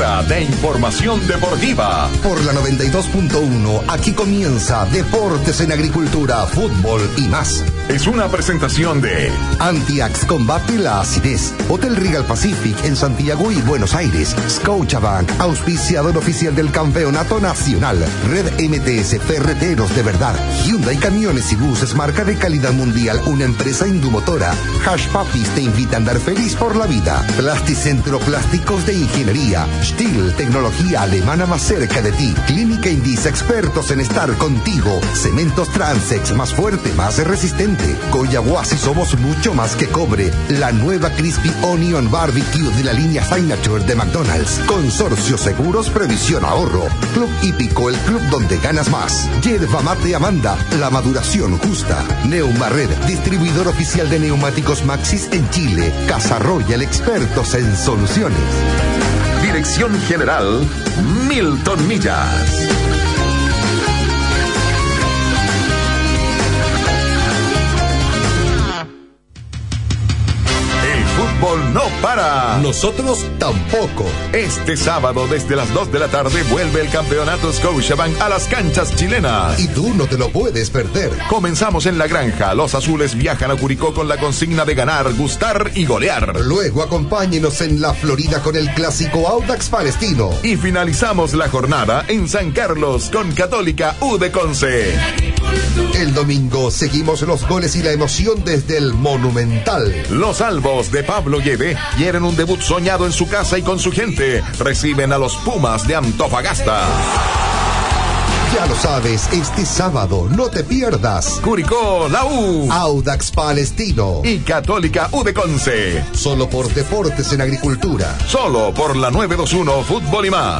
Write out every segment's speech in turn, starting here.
hora de información deportiva. Por la 92.1, aquí comienza Deportes en Agricultura, Fútbol y más. Es una presentación de Antiax combate la acidez. Hotel Regal Pacific en Santiago y Buenos Aires. Scotiabank, auspiciador oficial del Campeonato Nacional. Red MTS, ferreteros de verdad. Hyundai Camiones y Buses, marca de calidad mundial, una empresa indumotora. Hash Papis te invita a andar feliz por la vida. Plasticentro, plásticos de ingeniería. Stihl, tecnología alemana más cerca de ti. Clínica Indisa, expertos en estar contigo. Cementos Transex, más fuerte, más resistente. Coyahuasi, somos mucho más que cobre. La nueva Crispy Onion Barbecue de la línea Signature de McDonald's. Consorcio Seguros, Previsión Ahorro. Club Hípico, el club donde ganas más. Yerba Mate Amanda, la maduración justa. Neumared, distribuidor oficial de neumáticos Maxxis en Chile. Casa Royal, expertos en soluciones. Dirección General Milton Millas. Fútbol no para. Nosotros tampoco. Este sábado desde las 2 de la tarde vuelve el campeonato Scotiabank a las canchas chilenas. Y tú no te lo puedes perder. Comenzamos en La Granja. Los azules viajan a Curicó con la consigna de ganar, gustar y golear. Luego acompáñenos en la Florida con el clásico Audax Palestino. Y finalizamos la jornada en San Carlos con Católica U de Conce. El domingo seguimos los goles y la emoción desde el Monumental. Los albos de Pablo Lleve quieren un debut soñado en su casa y con su gente. Reciben a los Pumas de Antofagasta. Ya lo sabes, este sábado no te pierdas. Curicó, la U. Audax Palestino. Y Católica U de Conce. Solo por Deportes en Agricultura. Solo por la 921 Fútbol y más.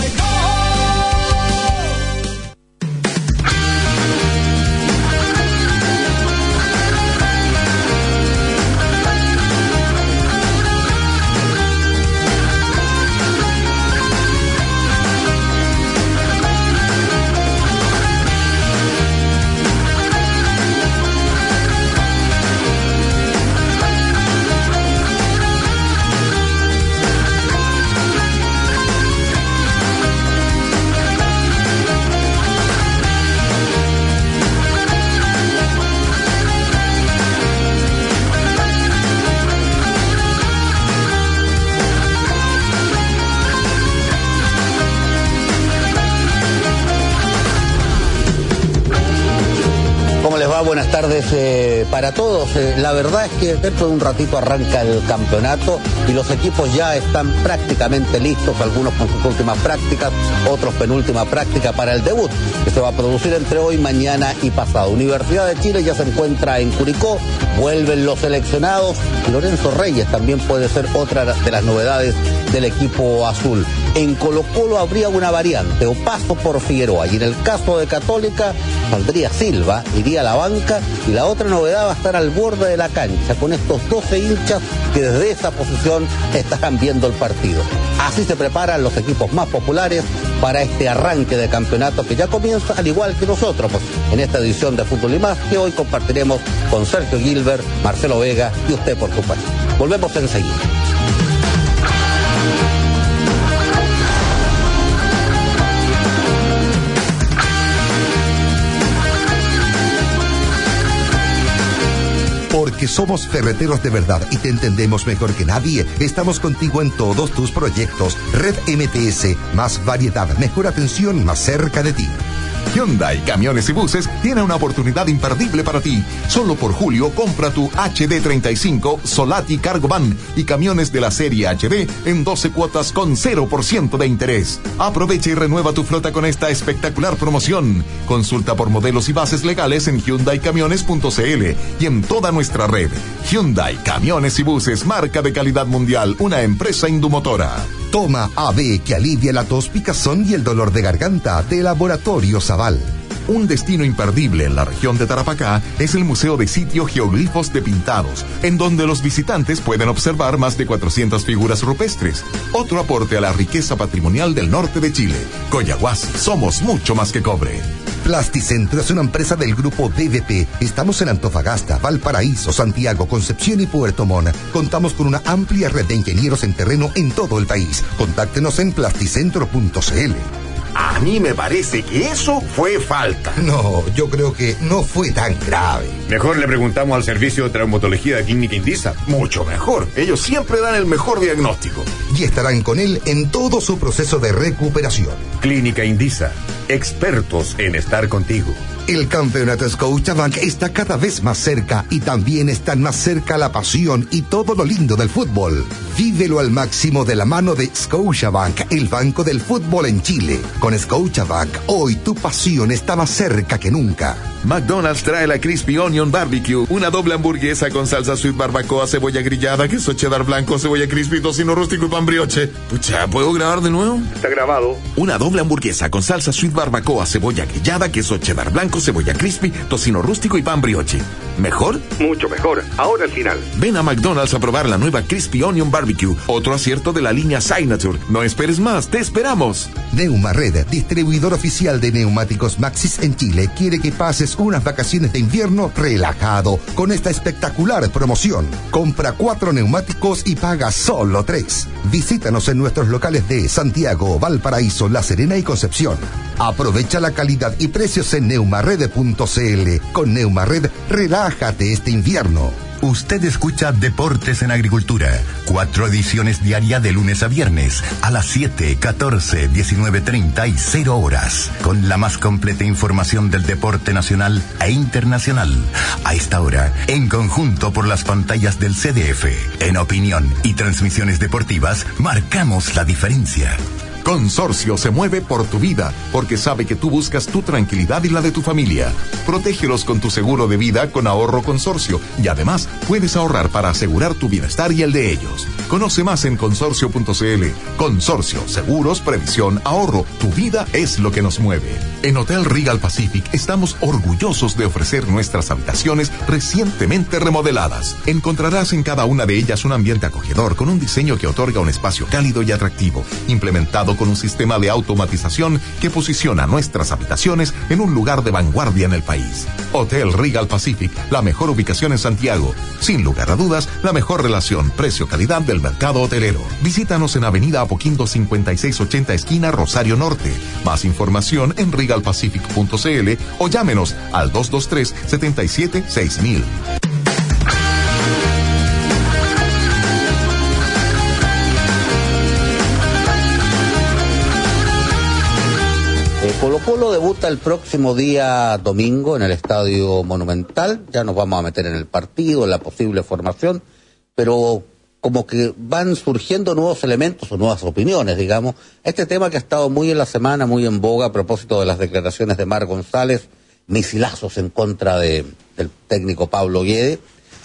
Buenas tardes para todos. La verdad es que dentro de un ratito arranca el campeonato y los equipos ya están prácticamente listos, algunos con sus últimas prácticas, otros penúltima práctica para el debut, que se va a producir entre hoy, mañana y pasado. Universidad de Chile ya se encuentra en Curicó, vuelven los seleccionados y Lorenzo Reyes también puede ser otra de las novedades del equipo azul. En Colo-Colo habría una variante, Opaso por Figueroa, y en el caso de Católica saldría Silva, iría a la banca, y la otra novedad va a estar al borde de la cancha, con estos 12 hinchas que desde esa posición estarán viendo el partido. Así se preparan los equipos más populares para este arranque de campeonato que ya comienza, al igual que nosotros, pues, en esta edición de Fútbol y Más, que hoy compartiremos con Sergio Gilbert, Marcelo Vega y usted por su parte. Volvemos enseguida. Porque somos ferreteros de verdad y te entendemos mejor que nadie, estamos contigo en todos tus proyectos. Red MTS, más variedad, mejor atención, más cerca de ti. Hyundai Camiones y Buses tiene una oportunidad imperdible para ti. Solo por julio compra tu HD35 Solati Cargo Van y camiones de la serie HD en 12 cuotas con 0% de interés. Aprovecha y renueva tu flota con esta espectacular promoción. Consulta por modelos y bases legales en hyundaicamiones.cl y en toda nuestra red. Hyundai Camiones y Buses, marca de calidad mundial, una empresa indumotora. Toma AB, que alivia la tos, picazón y el dolor de garganta, de Laboratorio Zaval. Un destino imperdible en la región de Tarapacá es el Museo de Sitio Geoglifos de Pintados, en donde los visitantes pueden observar más de 400 figuras rupestres. Otro aporte a la riqueza patrimonial del norte de Chile. Coyahuasi, somos mucho más que cobre. Plasticentro es una empresa del grupo DDP. Estamos en Antofagasta, Valparaíso, Santiago, Concepción y Puerto Montt. Contamos con una amplia red de ingenieros en terreno en todo el país. Contáctenos en plasticentro.cl. A mí me parece que eso fue falta. No, yo creo que no fue tan grave. Mejor le preguntamos al servicio de traumatología de Clínica Indisa. Mucho mejor. Ellos siempre dan el mejor diagnóstico. Y estarán con él en todo su proceso de recuperación. Clínica Indisa. Expertos en estar contigo. El campeonato Scotiabank está cada vez más cerca y también están más cerca la pasión y todo lo lindo del fútbol. Vívelo al máximo de la mano de Scotiabank, el banco del fútbol en Chile. Con Scotiabank, hoy tu pasión está más cerca que nunca. McDonald's trae la Crispy Onion Barbecue, una doble hamburguesa con salsa sweet barbacoa, cebolla grillada, queso cheddar blanco, cebolla crispy, tocino rústico y pan brioche. Pucha, ¿puedo grabar de nuevo? Está grabado. Una doble hamburguesa con salsa sweet barbacoa, cebolla grillada, queso cheddar blanco, cebolla crispy, tocino rústico y pan brioche. ¿Mejor? Mucho mejor. Ahora al final. Ven a McDonald's a probar la nueva Crispy Onion Barbecue, otro acierto de la línea Signature. No esperes más, te esperamos. Neumared, distribuidor oficial de neumáticos Maxxis en Chile, quiere que pases unas vacaciones de invierno relajado con esta espectacular promoción. Compra 4 neumáticos y paga solo 3. Visítanos en nuestros locales de Santiago, Valparaíso, La Serena y Concepción. Aprovecha la calidad y precios en neumared.cl. Con Neumared, relájate este invierno. Usted escucha Deportes en Agricultura. 4 ediciones diarias de lunes a viernes a las 7, 14, 19:30 y 0 horas. Con la más completa información del deporte nacional e internacional. A esta hora, en conjunto por las pantallas del CDF. En opinión y transmisiones deportivas, marcamos la diferencia. Consorcio se mueve por tu vida, porque sabe que tú buscas tu tranquilidad y la de tu familia. Protégelos con tu seguro de vida con Ahorro Consorcio, y además puedes ahorrar para asegurar tu bienestar y el de ellos. Conoce más en consorcio.cl. Consorcio, seguros, previsión, ahorro. Tu vida es lo que nos mueve. En Hotel Regal Pacific estamos orgullosos de ofrecer nuestras habitaciones recientemente remodeladas. Encontrarás en cada una de ellas un ambiente acogedor con un diseño que otorga un espacio cálido y atractivo, implementado con un sistema de automatización que posiciona nuestras habitaciones en un lugar de vanguardia en el país. Hotel Regal Pacific, la mejor ubicación en Santiago. Sin lugar a dudas, la mejor relación precio-calidad del mercado hotelero. Visítanos en Avenida Apoquindo 5680 esquina Rosario Norte. Más información en regalpacific.cl o llámenos al 223-77-6000. Colo-Colo debuta el próximo día domingo en el Estadio Monumental. Ya nos vamos a meter en el partido, en la posible formación, pero como que van surgiendo nuevos elementos o nuevas opiniones, digamos. Este tema que ha estado muy en la semana, muy en boga a propósito de las declaraciones de Mar González, misilazos en contra del técnico Pablo Guede.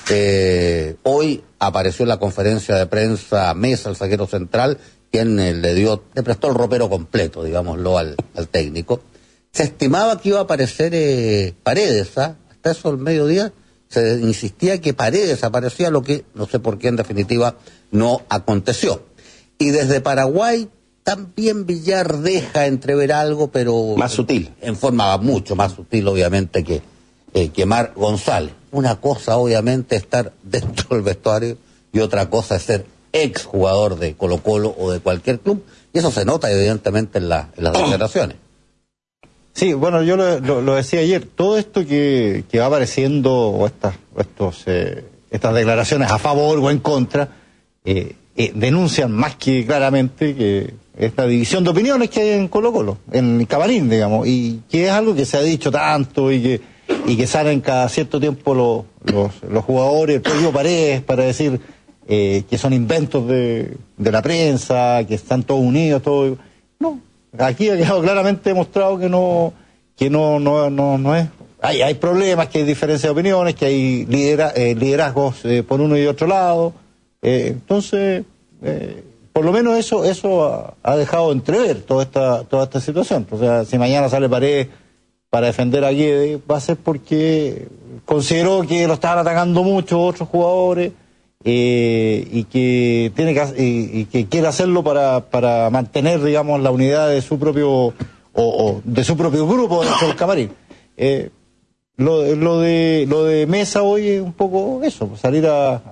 Hoy apareció en la conferencia de prensa Mesa, el zaguero central, quien le prestó el ropero completo, digámoslo, al técnico. Se estimaba que iba a aparecer Paredes, hasta eso al mediodía se insistía que Paredes aparecía, lo que no sé por qué en definitiva no aconteció. Y desde Paraguay también Villar deja entrever algo, pero más sutil, en forma mucho más sutil obviamente que Mar González. Una cosa obviamente es estar dentro del vestuario y otra cosa es ser exjugador de Colo-Colo o de cualquier club, y eso se nota evidentemente en las declaraciones. Sí, bueno, yo lo decía ayer, todo esto que va apareciendo, o estas declaraciones a favor o en contra, denuncian más que claramente que esta división de opiniones que hay en Colo-Colo, en Cabalín, digamos, y que es algo que se ha dicho tanto y que salen cada cierto tiempo los jugadores, el propio Paredes, para decir que son inventos de la prensa, que están todos unidos, todo. No, aquí ha quedado claramente demostrado que no es. Hay problemas, que hay diferencias de opiniones, que hay liderazgos por uno y otro lado. Entonces, por lo menos eso ha dejado entrever toda esta situación. O sea, si mañana sale Paredes para defender a Guede, va a ser porque consideró que lo estaban atacando mucho otros jugadores. Y que quiere hacerlo para mantener, digamos, la unidad de su propio o de su propio grupo dentro del camarín. Lo de Mesa hoy es un poco eso, salir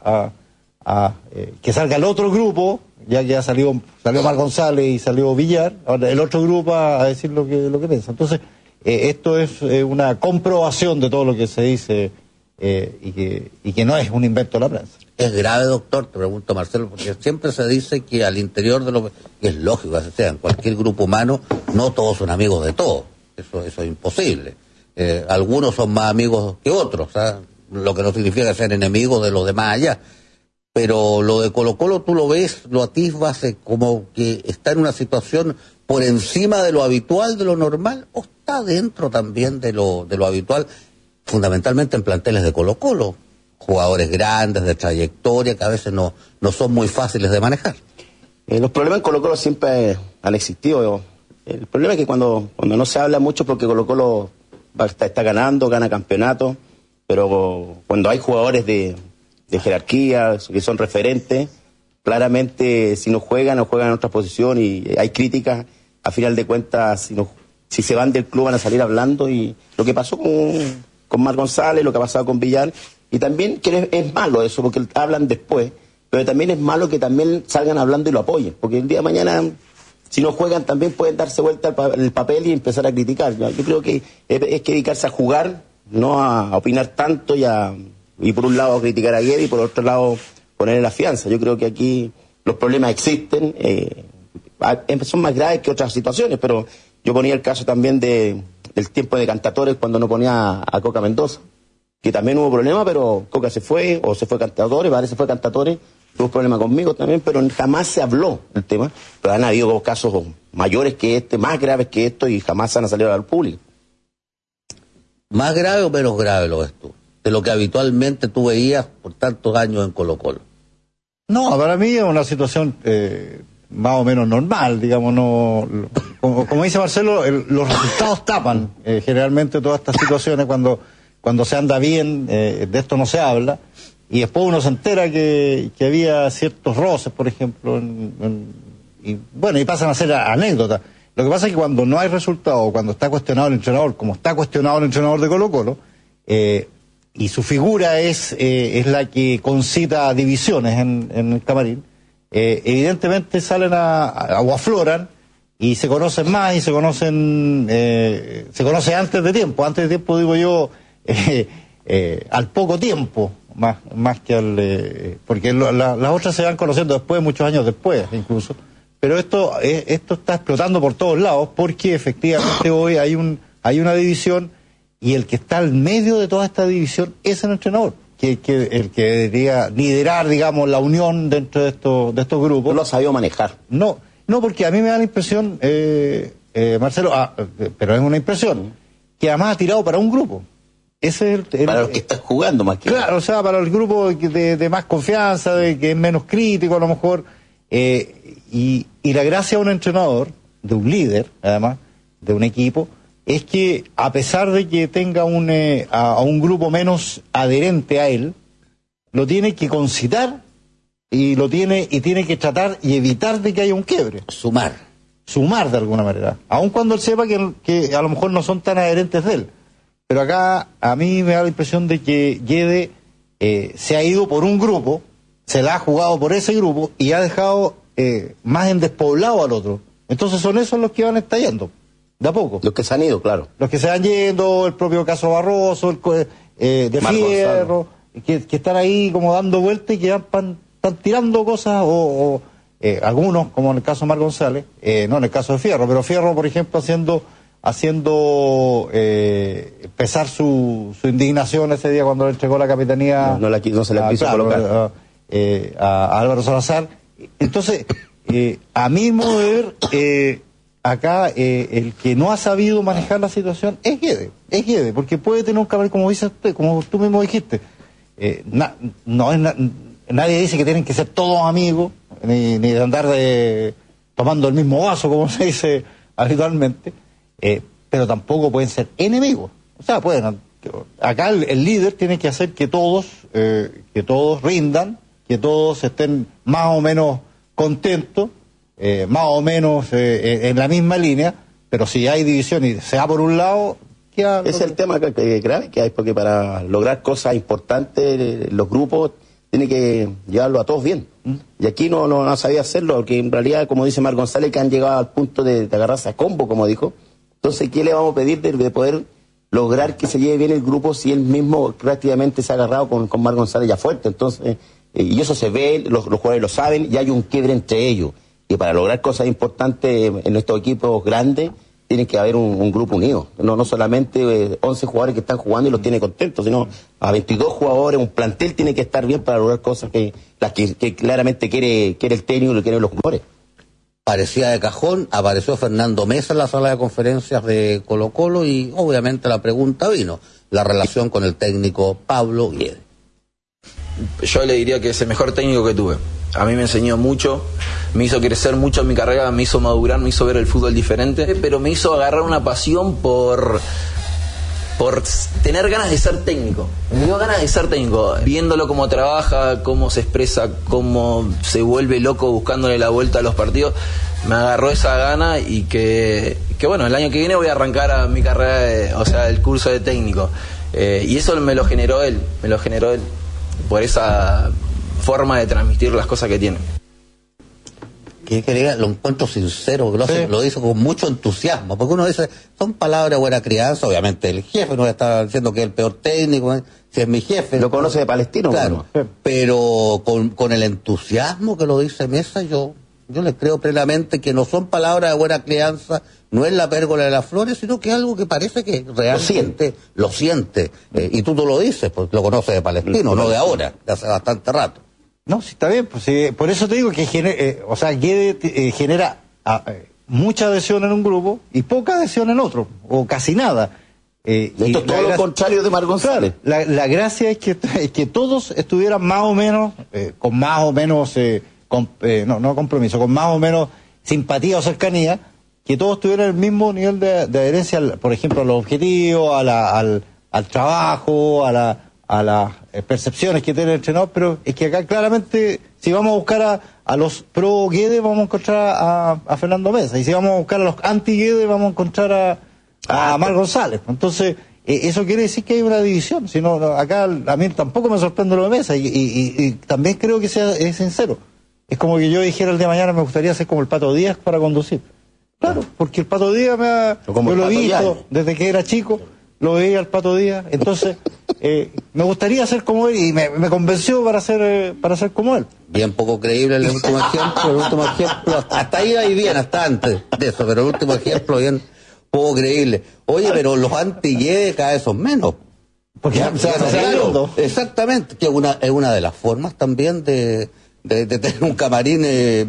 que salga el otro grupo, ya que salió Mar González y salió Villar, ahora el otro grupo a decir lo que piensa. Entonces, esto es una comprobación de todo lo que se dice y que no es un invento de la prensa. ¿Es grave, doctor? Te pregunto, Marcelo, porque siempre se dice que al interior de lo que es lógico, así sea, en cualquier grupo humano, no todos son amigos de todos. Eso es imposible. Algunos son más amigos que otros, ¿sabes? Lo que no significa ser enemigos de los demás allá. Pero lo de Colo-Colo tú lo ves, lo atisbas como que está en una situación por encima de lo habitual, de lo normal, o está dentro también de lo habitual, fundamentalmente en planteles de Colo-Colo. Jugadores grandes, de trayectoria, que a veces no son muy fáciles de manejar. Los problemas en Colo-Colo siempre han existido. El problema es que cuando no se habla mucho, porque Colo-Colo está ganando, gana campeonato, pero cuando hay jugadores de jerarquía, que son referentes, claramente si no juegan en otra posición y hay críticas, a final de cuentas, si se van del club van a salir hablando, y lo que pasó con Mar González, lo que ha pasado con Villar, y también que es malo eso, porque hablan después, pero también es malo que también salgan hablando y lo apoyen, porque el día de mañana, si no juegan, también pueden darse vuelta el papel y empezar a criticar. Yo creo que es que dedicarse a jugar, no a opinar tanto y por un lado criticar a Guedes y por otro lado poner la fianza. Yo creo que aquí los problemas existen, son más graves que otras situaciones, pero yo ponía el caso también del tiempo de Cantatores cuando no ponía a Coca Mendoza, que también hubo problema, pero Coca se fue Cantatores, parece que fue Cantatores, tuvo problema conmigo también, pero jamás se habló del tema. Pero han habido casos mayores que este, más graves que esto, y jamás han salido al público. ¿Más grave o menos grave lo ves tú, de lo que habitualmente tú veías por tantos años en Colo-Colo? No, para mí es una situación más o menos normal, digamos, como dice Marcelo, los resultados tapan generalmente todas estas situaciones. Cuando se anda bien, de esto no se habla, y después uno se entera que había ciertos roces, por ejemplo, y pasan a ser anécdotas. Lo que pasa es que cuando no hay resultado, cuando está cuestionado el entrenador, como está cuestionado el entrenador de Colo-Colo, y su figura es la que concita divisiones en el camarín, evidentemente salen o afloran y se conocen más, y se conoce antes de tiempo digo yo, al poco tiempo, más que porque las otras se van conociendo después, muchos años después incluso, pero esto está explotando por todos lados, porque efectivamente hoy hay una división, y el que está al medio de toda esta división es el entrenador, el que debería liderar, digamos, la unión dentro de estos grupos. No lo ha sabido manejar. No, porque a mí me da la impresión, Marcelo, pero es una impresión, que además ha tirado para un grupo. Ese es para los que están jugando más que... Claro, o sea, para el grupo de más confianza, de que es menos crítico a lo mejor, y la gracia de un entrenador, de un líder, además, de un equipo, es que a pesar de que tenga a un grupo menos adherente a él, lo tiene que concitar y tiene que tratar y evitar de que haya un quiebre. Sumar de alguna manera, aun cuando él sepa que a lo mejor no son tan adherentes de él. Pero acá a mí me da la impresión de que Guedes se ha ido por un grupo, se la ha jugado por ese grupo y ha dejado más en despoblado al otro. Entonces son esos los que van estallando, de a poco. Los que se han ido, claro. Los que se van yendo, el propio caso Barroso, de Fierro, que están ahí como dando vueltas y que están tirando cosas, o algunos, como en el caso de Mar González, no en el caso de Fierro, pero Fierro, por ejemplo, haciendo pesar su indignación ese día cuando le entregó la capitanía. No se la quiso colocar. A Álvaro Salazar. Entonces, a mi modo de ver, acá el que no ha sabido manejar la situación es Guedes, porque puede tener un cabrón, como dice usted, como tú mismo dijiste, nadie dice que tienen que ser todos amigos, ni de andar tomando el mismo vaso, como se dice habitualmente, pero tampoco pueden ser enemigos. O sea, acá el líder tiene que hacer que todos rindan, que todos estén más o menos contentos, más o menos en la misma línea, pero si hay división y se va por un lado... Ese es el tema grave que hay, porque para lograr cosas importantes, los grupos tienen que llevarlo a todos bien. Y aquí no sabía hacerlo, porque en realidad, como dice Mar González, que han llegado al punto de agarrarse a combo, como dijo. Entonces, ¿qué le vamos a pedir de poder lograr que se lleve bien el grupo si él mismo prácticamente se ha agarrado con Mar González ya fuerte? Entonces, y eso se ve, los jugadores lo saben, y hay un quiebre entre ellos. Y para lograr cosas importantes en estos equipos grandes, tiene que haber un grupo unido, no solamente 11 jugadores que están jugando y los tiene contentos, sino a 22 jugadores, un plantel tiene que estar bien para lograr cosas que claramente quiere el técnico y lo quieren los jugadores. Parecía de cajón, apareció Fernando Mesa en la sala de conferencias de Colo-Colo y obviamente la pregunta vino, la relación con el técnico Pablo Guedes. Yo le diría que es el mejor técnico que tuve. A mí me enseñó mucho, me hizo crecer mucho en mi carrera, me hizo madurar, me hizo ver el fútbol diferente, pero me hizo agarrar una pasión por tener ganas de ser técnico. Me dio ganas de ser técnico, viéndolo cómo trabaja, cómo se expresa, cómo se vuelve loco buscándole la vuelta a los partidos. Me agarró esa gana y que bueno, el año que viene voy a arrancar a mi carrera, el curso de técnico. Y eso me lo generó él, por esa forma de transmitir las cosas que tiene. Que diga, lo encuentro sincero, lo dice con mucho entusiasmo, porque uno dice, son palabras de buena crianza, obviamente el jefe no está diciendo que es el peor técnico, si es mi jefe. Lo conoce de Palestino. Claro, pero con el entusiasmo que lo dice Mesa, yo le creo plenamente que no son palabras de buena crianza, no es la pérgola de las flores, sino que es algo que parece que realmente lo siente. Y tú lo dices, porque lo conoces de Palestino, no de ahora, de hace bastante rato. No, sí está bien, pues por eso te digo que Guedes genera mucha adhesión en un grupo y poca adhesión en otro, o casi nada. Esto es todo lo contrario de Mar González. La gracia es que todos estuvieran más o menos, con más o menos, no compromiso, con más o menos simpatía o cercanía, que todos tuvieran el mismo nivel de adherencia, por ejemplo, a los objetivos, al trabajo, a las percepciones que tiene el entrenador, pero es que acá claramente, si vamos a buscar a los pro Guedes, vamos a encontrar a Fernando Mesa, y si vamos a buscar a los anti Guedes, vamos a encontrar a Mar González. Entonces, eso quiere decir que hay una división. Si no, acá a mí tampoco me sorprende lo de Mesa, y también creo que es sincero. Es como que yo dijera el día de mañana, me gustaría ser como el Pato Díaz para conducir. Claro, porque el Pato Díaz yo lo he visto desde que era chico, lo veía el Pato Díaz, entonces me gustaría ser como él y me convenció para ser como él. Bien poco creíble el último ejemplo, hasta ahí va bien, hasta antes de eso, pero el último ejemplo bien poco creíble. Oye, pero los anti-Guedes cada vez son menos. Porque claro, exactamente, que es una de las formas también de tener un camarín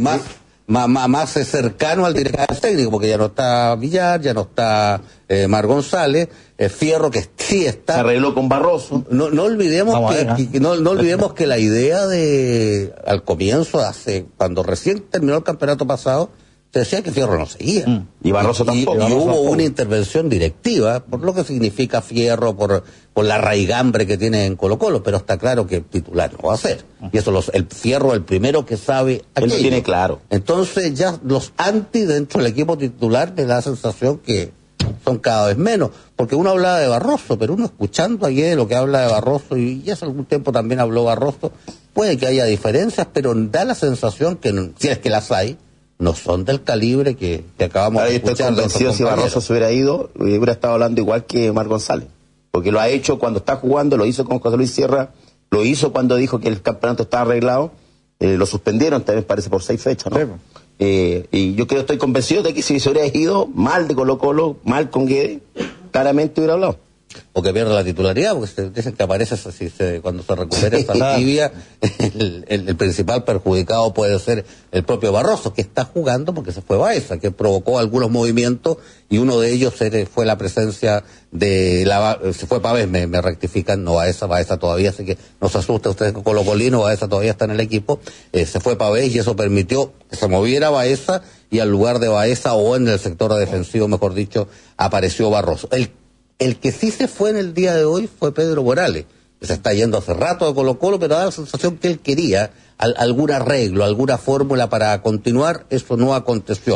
más cercano al director técnico, porque ya no está Villar, ya no está Mar González, Fierro, que sí está. Se arregló con Barroso. No olvidemos no olvidemos que la idea al comienzo, cuando recién terminó el campeonato pasado, se decía que Fierro no seguía. Y Barroso tampoco. Y hubo una intervención directiva, por lo que significa Fierro, por la raigambre que tiene en Colo-Colo, pero está claro que el titular no va a ser. Y eso el Fierro, el primero que sabe aquello. Él lo tiene claro. Entonces ya los anti dentro del equipo titular me da la sensación que son cada vez menos, porque uno hablaba de Barroso, pero uno escuchando ayer lo que habla de Barroso, y ya hace algún tiempo también habló Barroso, puede que haya diferencias, pero da la sensación que, si es que las hay, no son del calibre que acabamos de escuchar. Estoy convencido, si Barroso se hubiera ido, hubiera estado hablando igual que Mar González, porque lo ha hecho cuando está jugando, lo hizo con José Luis Sierra, lo hizo cuando dijo que el campeonato estaba arreglado, lo suspendieron también parece por 6 fechas, ¿no? Sí. Y yo estoy convencido de que si se hubiera ido mal de Colo-Colo, mal con Guedes, claramente hubiera hablado. O que pierde la titularidad, porque dicen que aparece cuando se recupere esa tibia, el principal perjudicado puede ser el propio Barroso, que está jugando porque se fue Baeza, que provocó algunos movimientos, y uno de ellos fue la presencia se fue Pavés, me rectifican, no Baeza todavía, así que no se asuste usted con Colo-Colino, Baeza todavía está en el equipo, se fue Pavés y eso permitió que se moviera Baeza, y al lugar de Baeza, o en el sector defensivo, mejor dicho, apareció Barroso. El que sí se fue en el día de hoy fue Pedro Morales, que se está yendo hace rato de Colo-Colo, pero da la sensación que él quería algún arreglo, alguna fórmula para continuar. Eso no aconteció.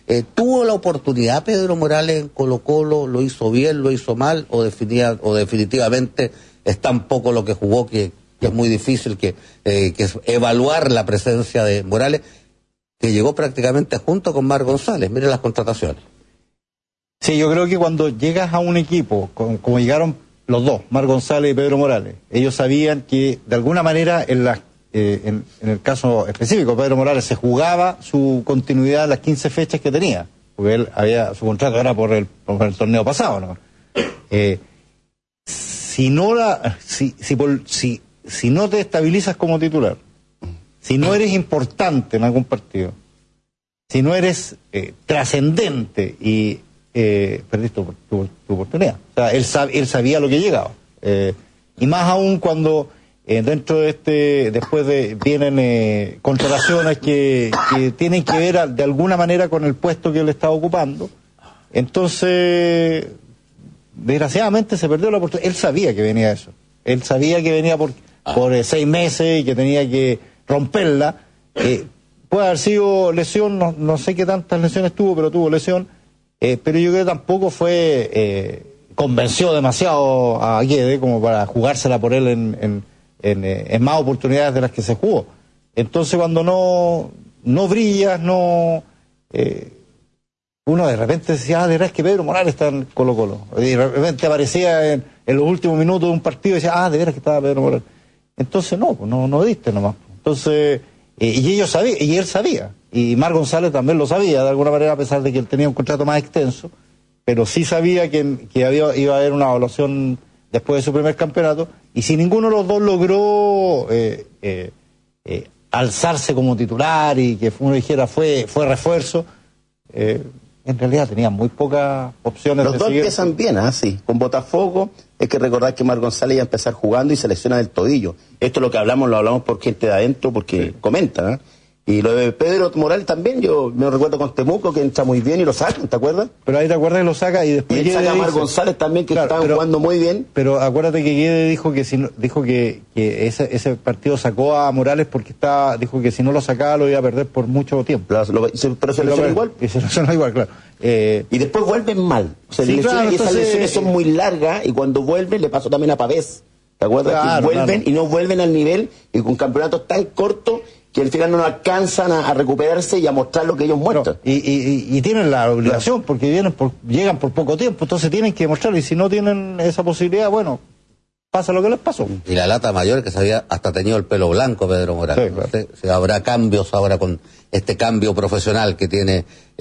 ¿Tuvo la oportunidad Pedro Morales en Colo-Colo? ¿Lo hizo bien, lo hizo mal? ¿O definitivamente es tan poco lo que jugó que es muy difícil que evaluar la presencia de Morales, que llegó prácticamente junto con Mar González? Miren las contrataciones. Sí, yo creo que cuando llegas a un equipo, como llegaron los dos, Mar González y Pedro Morales, ellos sabían que de alguna manera en el caso específico Pedro Morales se jugaba su continuidad en las 15 fechas que tenía, porque él su contrato era por el torneo pasado, ¿no? Si no te estabilizas como titular, si no eres importante en algún partido, si no eres trascendente y perdiste tu oportunidad. O sea, él sabía lo que llegaba. Y más aún cuando dentro de después vienen contrataciones que tienen que ver de alguna manera con el puesto que él estaba ocupando. Entonces, desgraciadamente se perdió la oportunidad. Él sabía que venía eso. Él sabía que venía por 6 meses y que tenía que romperla. Puede haber sido lesión, no sé qué tantas lesiones tuvo, pero tuvo lesión. Pero yo creo que tampoco convenció demasiado a Guede como para jugársela por él en más oportunidades de las que se jugó. Entonces cuando no brillas, uno de repente decía, de verdad es que Pedro Morales está en Colo-Colo. Y de repente aparecía en los últimos minutos de un partido y decía, de veras que estaba Pedro Morales. Entonces no diste nomás. Entonces, y ellos sabían, y él sabía. Y Mar González también lo sabía, de alguna manera, a pesar de que él tenía un contrato más extenso, pero sí sabía que iba a haber una evaluación después de su primer campeonato, y si ninguno de los dos logró alzarse como titular y que uno dijera fue refuerzo, en realidad tenía muy pocas opciones. Los dos empiezan bien, sí. Con Botafogo, hay que recordar que Mar González iba a empezar jugando y se lesiona del tobillo. Esto es lo que lo hablamos por gente de adentro, porque comenta, Y lo de Pedro Morales también, yo me recuerdo con Temuco, que entra muy bien y lo sacan, ¿te acuerdas? Pero ahí te acuerdas que lo saca y después... Y él saca a Mar González también, que estaban jugando muy bien. Pero acuérdate que Guede dijo que ese partido sacó a Morales porque dijo que si no lo sacaba lo iba a perder por mucho tiempo. Pero se lesionó igual. Y se lesionó igual, claro. Y después vuelven mal. O sea, esas lesiones son muy largas y cuando vuelven le pasó también a Pavés. ¿Te acuerdas? Claro, que vuelven y no vuelven al nivel y con campeonatos tan cortos que al final no alcanzan a recuperarse y a mostrar lo que ellos muestran. Y tienen la obligación, porque llegan por poco tiempo, entonces tienen que demostrarlo, y si no tienen esa posibilidad, bueno, pasa lo que les pasó. Y la lata mayor, que se había hasta tenido el pelo blanco Pedro Morales. Sí, claro. ¿Sí? Si habrá cambios ahora con este cambio profesional que tiene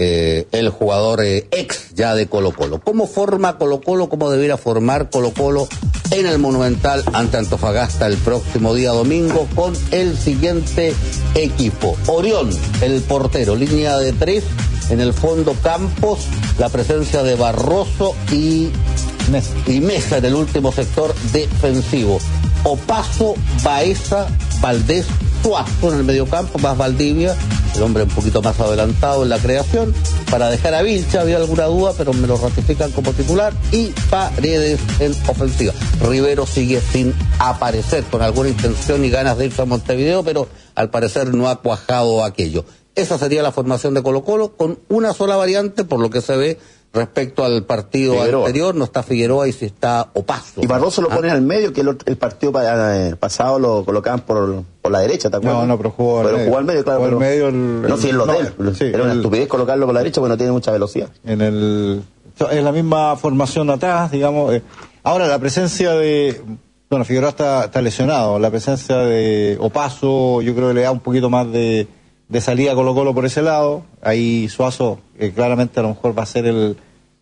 el jugador ex ya de Colo-Colo. ¿Cómo forma Colo-Colo? ¿Cómo debiera formar Colo-Colo en el Monumental ante Antofagasta el próximo día domingo con el siguiente equipo? Orión, el portero, línea de 3, en el fondo Campos, la presencia de Barroso y Mesa en el último sector defensivo. Opaso, Baeza, Valdés, Suazo en el mediocampo, más Valdivia, el hombre un poquito más adelantado en la creación, para dejar a Vilcha, había alguna duda, pero me lo ratifican como titular, y Paredes en ofensiva. Rivero sigue sin aparecer, con alguna intención y ganas de irse a Montevideo, pero al parecer no ha cuajado aquello. Esa sería la formación de Colo-Colo, con una sola variante, por lo que se ve, respecto al partido Figueroa anterior. No está Figueroa y sí está Opaso. Y Barroso lo ponen al medio, que el partido pasado lo colocaban por la derecha, ¿te acuerdas? No, pero jugó al medio, claro. Jugó al medio no, si es lo de él. Sí, era una estupidez colocarlo por la derecha porque no tiene mucha velocidad. En la misma formación atrás, digamos. Ahora, la presencia de... Bueno, Figueroa está lesionado. La presencia de Opaso, yo creo que le da un poquito más de salida a Colo-Colo por ese lado. Ahí Suazo claramente a lo mejor va a ser el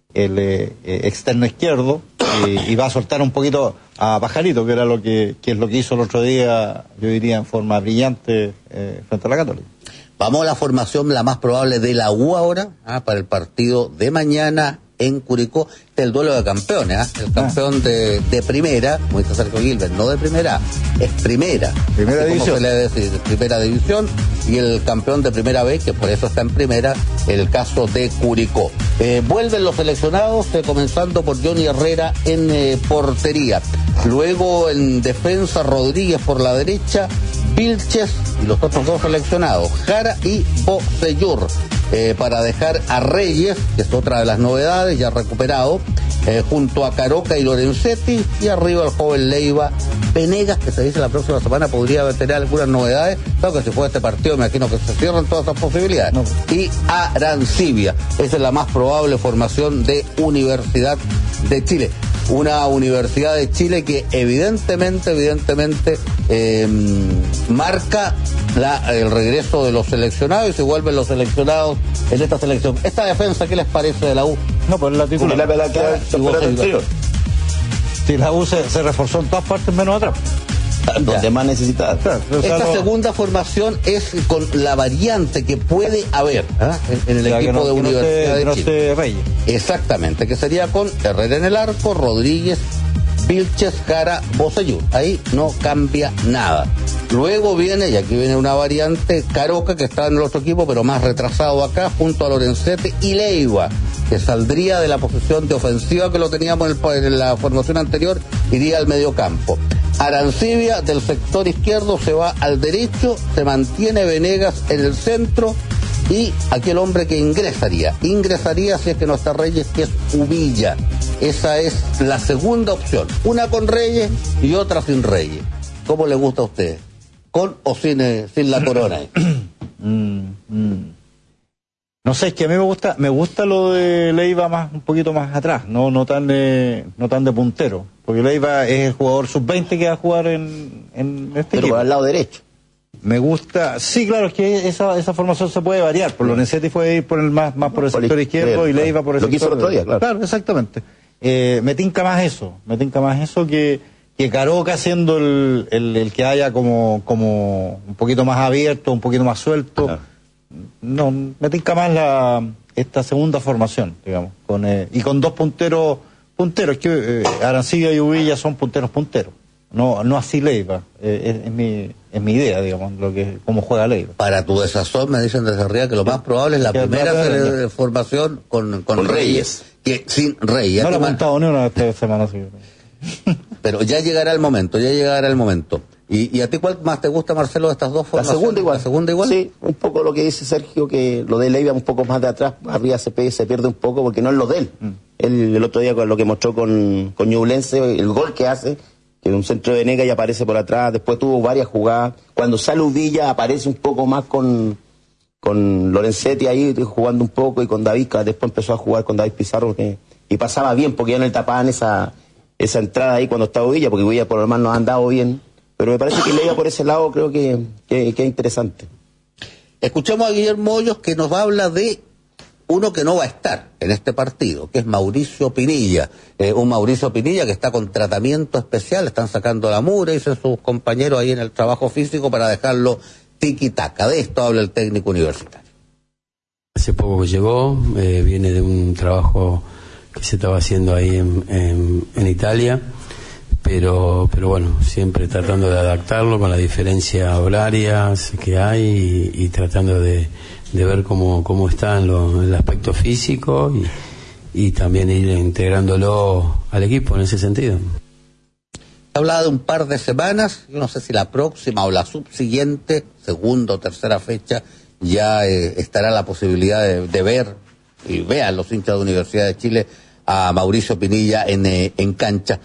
externo izquierdo y va a soltar un poquito a Pajarito, que era lo que es lo que hizo el otro día, yo diría en forma brillante frente a la Católica. Vamos a la formación la más probable de la U ahora, para el partido de mañana en Curicó, el duelo de campeones, el campeón de primera, como dice Sergio Gilbert, no de primera, es primera división, se le decir, primera división, y el campeón de primera B, que por eso está en primera, el caso de Curicó. Vuelven los seleccionados, comenzando por Johnny Herrera en portería, luego en defensa Rodríguez por la derecha, Vilches y los otros dos seleccionados, Jara y Bocellur. para dejar a Reyes, que es otra de las novedades, ya recuperado, junto a Caroca y Lorenzetti, y arriba el joven Leiva. Venegas, que se dice la próxima semana podría tener algunas novedades. Claro que si fue este partido, me imagino que se cierran todas esas posibilidades. No. Y Arancibia, esa es la más probable formación de Universidad de Chile. Una Universidad de Chile que evidentemente marca el regreso de los seleccionados y se vuelven los seleccionados en esta selección. Esta defensa, ¿qué les parece de la U? No, pues la titular. Sí, la U se reforzó en todas partes menos atrás. Donde más necesitaba. Claro, esta segunda formación es con la variante que puede haber en el equipo de Universidad de Chile. Reyes. Exactamente, que sería con Herrera en el arco, Rodríguez, Vilches, Jara, Bocellur. Ahí no cambia nada. Luego viene, y aquí viene una variante, Caroca, que está en el otro equipo, pero más retrasado acá, junto a Lorenzetti, y Leiva, que saldría de la posición de ofensiva que lo teníamos en la formación anterior, iría al mediocampo. Arancibia del sector izquierdo se va al derecho, se mantiene Venegas en el centro, y aquel hombre que ingresaría si es que no está Reyes, que es Uvilla. Esa es la segunda opción, una con Reyes y otra sin Reyes. ¿Cómo le gusta a usted? ¿Con o sin la corona? No sé, es que a mí me gusta lo de Leiva un poquito más atrás, no tan de puntero, porque Leiva es el jugador sub-20 que va a jugar en este equipo. Pero al lado derecho. Me gusta, sí, claro, es que esa formación se puede variar, por Lorenzetti puede ir más por el sector izquierdo y Leiva por el sector. Lo que hizo el otro día, claro. Claro, exactamente. Me tinca más eso que Caroca siendo el que haya como un poquito más abierto, un poquito más suelto. Claro. No, me tinca más esta segunda formación, digamos, y con dos punteros, que Arancibia y Uvilla son punteros, no así Leiva, es mi idea, digamos, cómo juega Leiva. Para tu desazón me dicen desde arriba que lo más probable es la primera formación con Reyes, que sin Reyes. No lo he montado ni una esta semana. Sí. Pero ya llegará el momento. ¿Y a ti cuál más te gusta, Marcelo, de estas dos formaciones? La segunda igual. Sí, un poco lo que dice Sergio, que lo de Leiva un poco más de atrás, arriba se pierde un poco porque no es lo de él. Él el otro día con lo que mostró con Ñublense, el gol que hace, que es un centro de Venegas y aparece por atrás, después tuvo varias jugadas. Cuando sale Uvilla aparece un poco más con Lorenzetti ahí jugando un poco, y con David, que después empezó a jugar con David Pizarro, y pasaba bien porque ya no le tapaban esa entrada ahí cuando estaba Uvilla, porque Uvilla por lo demás no ha andado bien. Pero me parece que Leiva por ese lado creo que es interesante. Escuchamos a Guillermo Hoyos, que nos habla de uno que no va a estar en este partido, que es Mauricio Pinilla. Un Mauricio Pinilla que está con tratamiento especial, están sacando la mugre, dicen sus compañeros ahí en el trabajo físico, para dejarlo tiki-taka. De esto habla el técnico universitario. Hace poco que llegó, viene de un trabajo que se estaba haciendo ahí en Italia. Pero bueno, siempre tratando de adaptarlo con la diferencia horaria que hay y tratando de ver cómo está en el aspecto físico y también ir integrándolo al equipo en ese sentido. Hablaba de un par de semanas, yo no sé si la próxima o la subsiguiente, segunda o tercera fecha, ya estará la posibilidad de ver, y vean los hinchas de Universidad de Chile, a Mauricio Pinilla en cancha.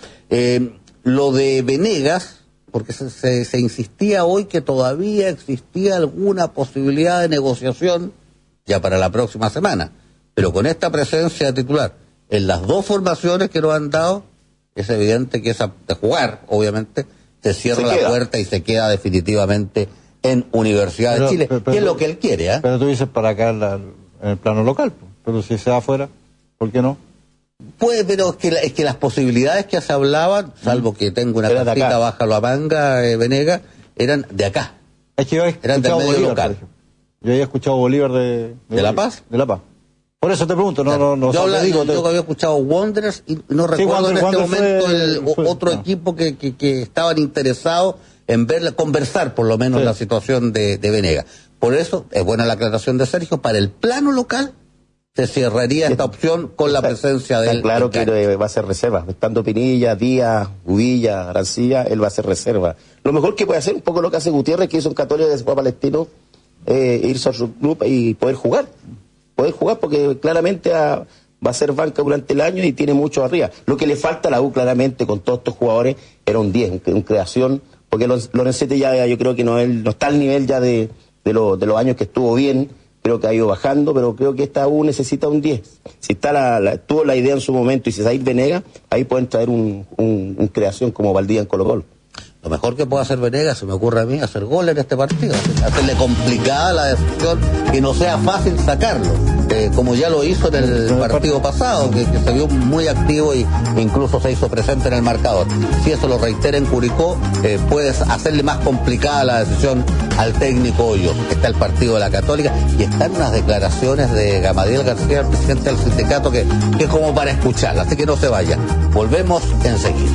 Lo de Venegas, porque se insistía hoy que todavía existía alguna posibilidad de negociación ya para la próxima semana, pero con esta presencia de titular en las dos formaciones que nos han dado, es evidente que esa de jugar, obviamente, se cierra la puerta y se queda definitivamente en Universidad de Chile, que es lo que él quiere. Pero tú dices para acá en el plano local, pero si se va afuera, ¿por qué no? Pues, pero es que las posibilidades que se hablaban, salvo que tengo una cartita baja la manga, Venegas, eran de acá. Es que yo eran del medio Bolívar, local. Yo había escuchado Bolívar de La Paz. De La Paz. Por eso te pregunto, no yo había escuchado Wanderers y no recuerdo en este momento otro equipo que estaban interesados en conversar por lo menos la situación de Venegas. Por eso es buena la aclaración de Sergio, para el plano local se cerraría esta opción con la presencia de él. Claro que va a ser reserva. Estando Pinilla, Díaz, Uvilla, Arancibia, él va a ser reserva. Lo mejor que puede hacer, un poco lo que hace Gutiérrez, que hizo en Católica, de Palestino, irse a su club y poder jugar. poder jugar, porque claramente va a ser banca durante el año y tiene mucho arriba. Lo que le falta a la U claramente con todos estos jugadores era un 10, un creación, porque Lorenzetti ya yo creo que no está al nivel ya de los años que estuvo bien, creo que ha ido bajando, pero creo que esta U necesita un 10. Si tuvo la idea en su momento y si Said Venegas, ahí pueden traer un creación como Valdía en Colo-Colo. Lo mejor que puede hacer Venegas, se me ocurre a mí, hacer gol en este partido, hacerle complicada la decisión, que no sea fácil sacarlo, como ya lo hizo en el partido pasado, que se vio muy activo e incluso se hizo presente en el marcador. Si eso lo reitera en Curicó, puedes hacerle más complicada la decisión al técnico Hoyos. Está el partido de la Católica y están unas declaraciones de Gamadiel García, el presidente del sindicato, que es como para escucharla, así que no se vaya. Volvemos enseguida.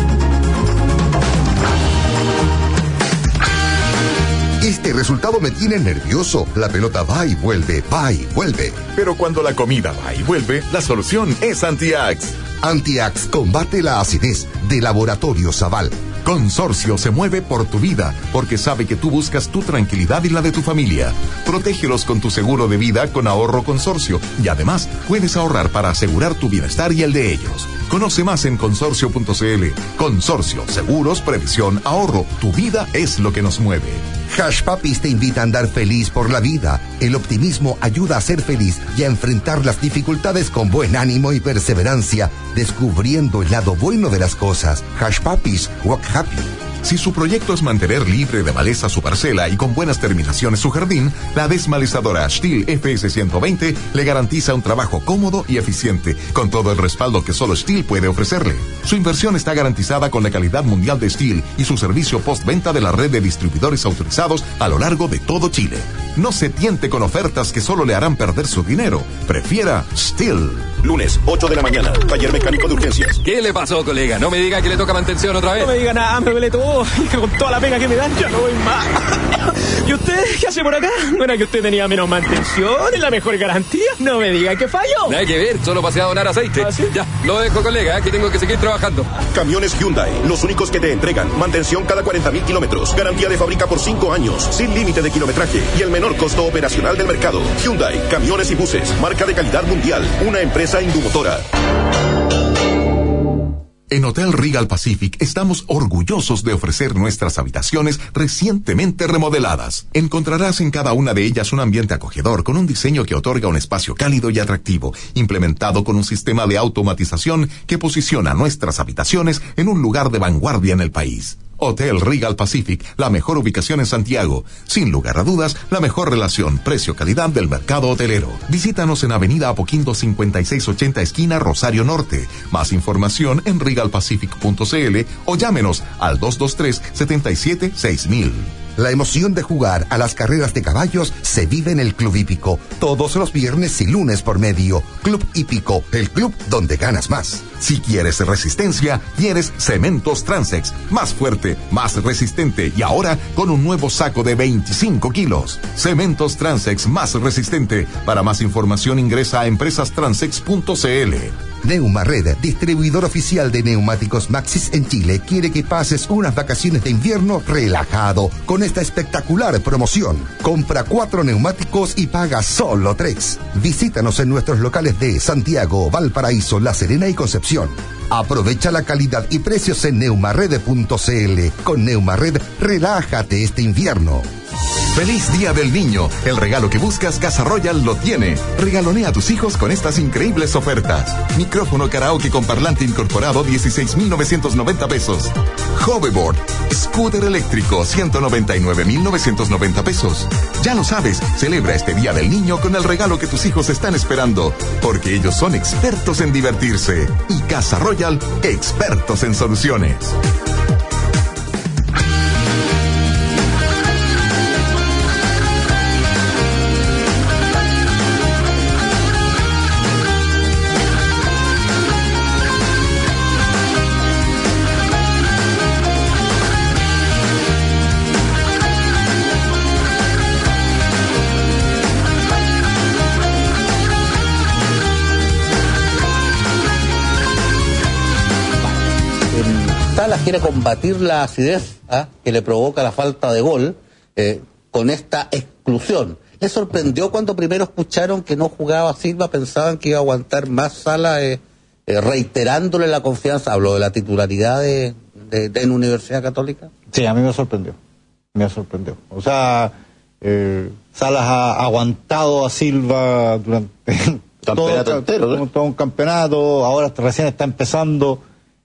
Este resultado me tiene nervioso. La pelota va y vuelve, va y vuelve. Pero cuando la comida va y vuelve, la solución es Antiax. Antiax combate la acidez. De Laboratorio Zaval. Consorcio se mueve por tu vida, porque sabe que tú buscas tu tranquilidad y la de tu familia. Protégelos con tu seguro de vida con Ahorro Consorcio, y además puedes ahorrar para asegurar tu bienestar y el de ellos. Conoce más en consorcio.cl. Consorcio, seguros, previsión, ahorro. Tu vida es lo que nos mueve. Hush Puppies te invita a andar feliz por la vida. El optimismo ayuda a ser feliz y a enfrentar las dificultades con buen ánimo y perseverancia, descubriendo el lado bueno de las cosas. Hush Puppies, walk happy. Si su proyecto es mantener libre de maleza su parcela y con buenas terminaciones su jardín, la desmalezadora Stihl FS 120 le garantiza un trabajo cómodo y eficiente, con todo el respaldo que solo Stihl puede ofrecerle. Su inversión está garantizada con la calidad mundial de Stihl y su servicio postventa de la red de distribuidores autorizados a lo largo de todo Chile. No se tiente con ofertas que solo le harán perder su dinero. Prefiera Stihl. Lunes, 8 de la mañana, taller mecánico de urgencias. ¿Qué le pasó, colega? No me diga que le toca mantención otra vez. No me diga nada, me duele todo. Con toda la pega que me dan, ya no voy más. ¿Y usted qué hace por acá? ¿No era que usted tenía menos mantención y la mejor garantía? No me diga que falló. Nada que ver, solo pasé a donar aceite. ¿Ah, sí? Ya, lo dejo, colega, que tengo que seguir trabajando. Camiones Hyundai, los únicos que te entregan mantención cada 40.000 kilómetros, garantía de fábrica por 5 años, sin límite de kilometraje y el menor costo operacional del mercado. Hyundai, camiones y buses, marca de calidad mundial, una empresa Indumotora. En Hotel Regal Pacific estamos orgullosos de ofrecer nuestras habitaciones recientemente remodeladas. Encontrarás en cada una de ellas un ambiente acogedor con un diseño que otorga un espacio cálido y atractivo, implementado con un sistema de automatización que posiciona nuestras habitaciones en un lugar de vanguardia en el país. Hotel Regal Pacific, la mejor ubicación en Santiago. Sin lugar a dudas, la mejor relación precio-calidad del mercado hotelero. Visítanos en Avenida Apoquindo 5680 esquina Rosario Norte. Más información en regalpacific.cl o llámenos al 223-77-6000. La emoción de jugar a las carreras de caballos se vive en el Club Hípico, todos los viernes y lunes por medio. Club Hípico, el club donde ganas más. Si quieres resistencia, quieres Cementos Transex. Más fuerte, más resistente y ahora con un nuevo saco de 25 kilos. Cementos Transex más resistente. Para más información ingresa a empresastransex.cl. Neumared, distribuidor oficial de neumáticos Maxxis en Chile, quiere que pases unas vacaciones de invierno relajado con esta espectacular promoción. Compra 4 neumáticos y paga solo 3. Visítanos en nuestros locales de Santiago, Valparaíso, La Serena y Concepción. Aprovecha la calidad y precios en neumared.cl. Con Neumared, relájate este invierno. ¡Feliz Día del Niño! El regalo que buscas, Casa Royal lo tiene. Regalonea a tus hijos con estas increíbles ofertas. Micrófono karaoke con parlante incorporado, 16,990 pesos. Hoverboard, scooter eléctrico, 199,990 pesos. Ya lo sabes, celebra este Día del Niño con el regalo que tus hijos están esperando, porque ellos son expertos en divertirse. Y Casa Royal, expertos en soluciones. Salas quiere combatir la acidez que le provoca la falta de gol con esta exclusión. Me sorprendió cuando primero escucharon que no jugaba Silva, pensaban que iba a aguantar más Salas, reiterándole la confianza. Hablo de la titularidad en Universidad Católica. Sí, a mí me sorprendió. O sea, Salas ha aguantado a Silva durante todo un campeonato, ahora recién está empezando.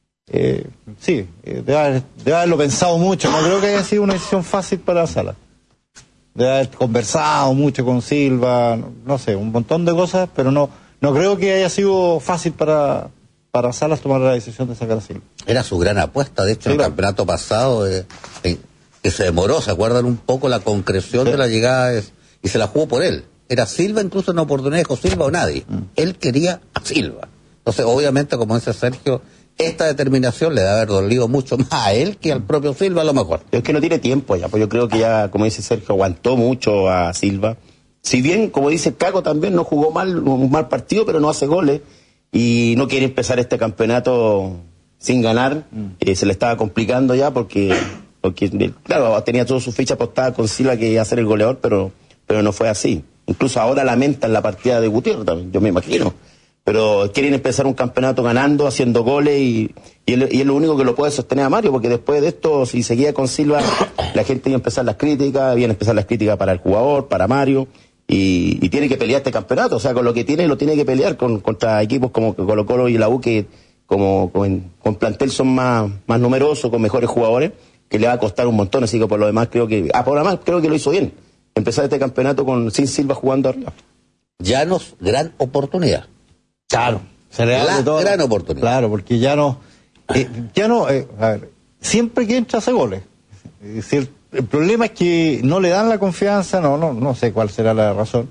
Debe haberlo pensado mucho. No creo que haya sido una decisión fácil para Salas. Debe haber conversado mucho con Silva, no sé, un montón de cosas, pero no creo que haya sido fácil para Salas tomar la decisión de sacar a Silva. Era su gran apuesta, de hecho, en el campeonato pasado, que se demoró, ¿se acuerdan un poco la concreción de la llegada? Y se la jugó por él. Era Silva, incluso en la oportunidad dijo Silva o nadie. Él quería a Silva. Entonces, obviamente, como dice Sergio, esta determinación le debe haber dolido mucho más a él que al propio Silva, a lo mejor. Es que no tiene tiempo ya, pues yo creo que ya, como dice Sergio, aguantó mucho a Silva. Si bien, como dice Caco, también no jugó un mal partido, pero no hace goles y no quiere empezar este campeonato sin ganar. Se le estaba complicando ya porque claro, tenía todas sus fichas apostadas con Silva que iba a ser el goleador, pero no fue así. Incluso ahora lamentan la partida de Gutiérrez también, yo me imagino. Pero quieren empezar un campeonato ganando, haciendo goles y es lo único que lo puede sostener a Mario, porque después de esto, si seguía con Silva, la gente iba a empezar las críticas, para el jugador, para Mario, y tiene que pelear este campeonato. O sea, con lo que tiene, lo tiene que pelear contra equipos como Colo-Colo y la U, que con plantel son más numerosos, con mejores jugadores, que le va a costar un montón. Así que por lo demás creo que lo hizo bien. Empezar este campeonato sin Silva jugando arriba. Llanos, gran oportunidad. Claro, se le da gran oportunidad. Claro, porque Llanos, a ver, siempre que entra hace goles. Es decir, el problema es que no le dan la confianza, no sé cuál será la razón,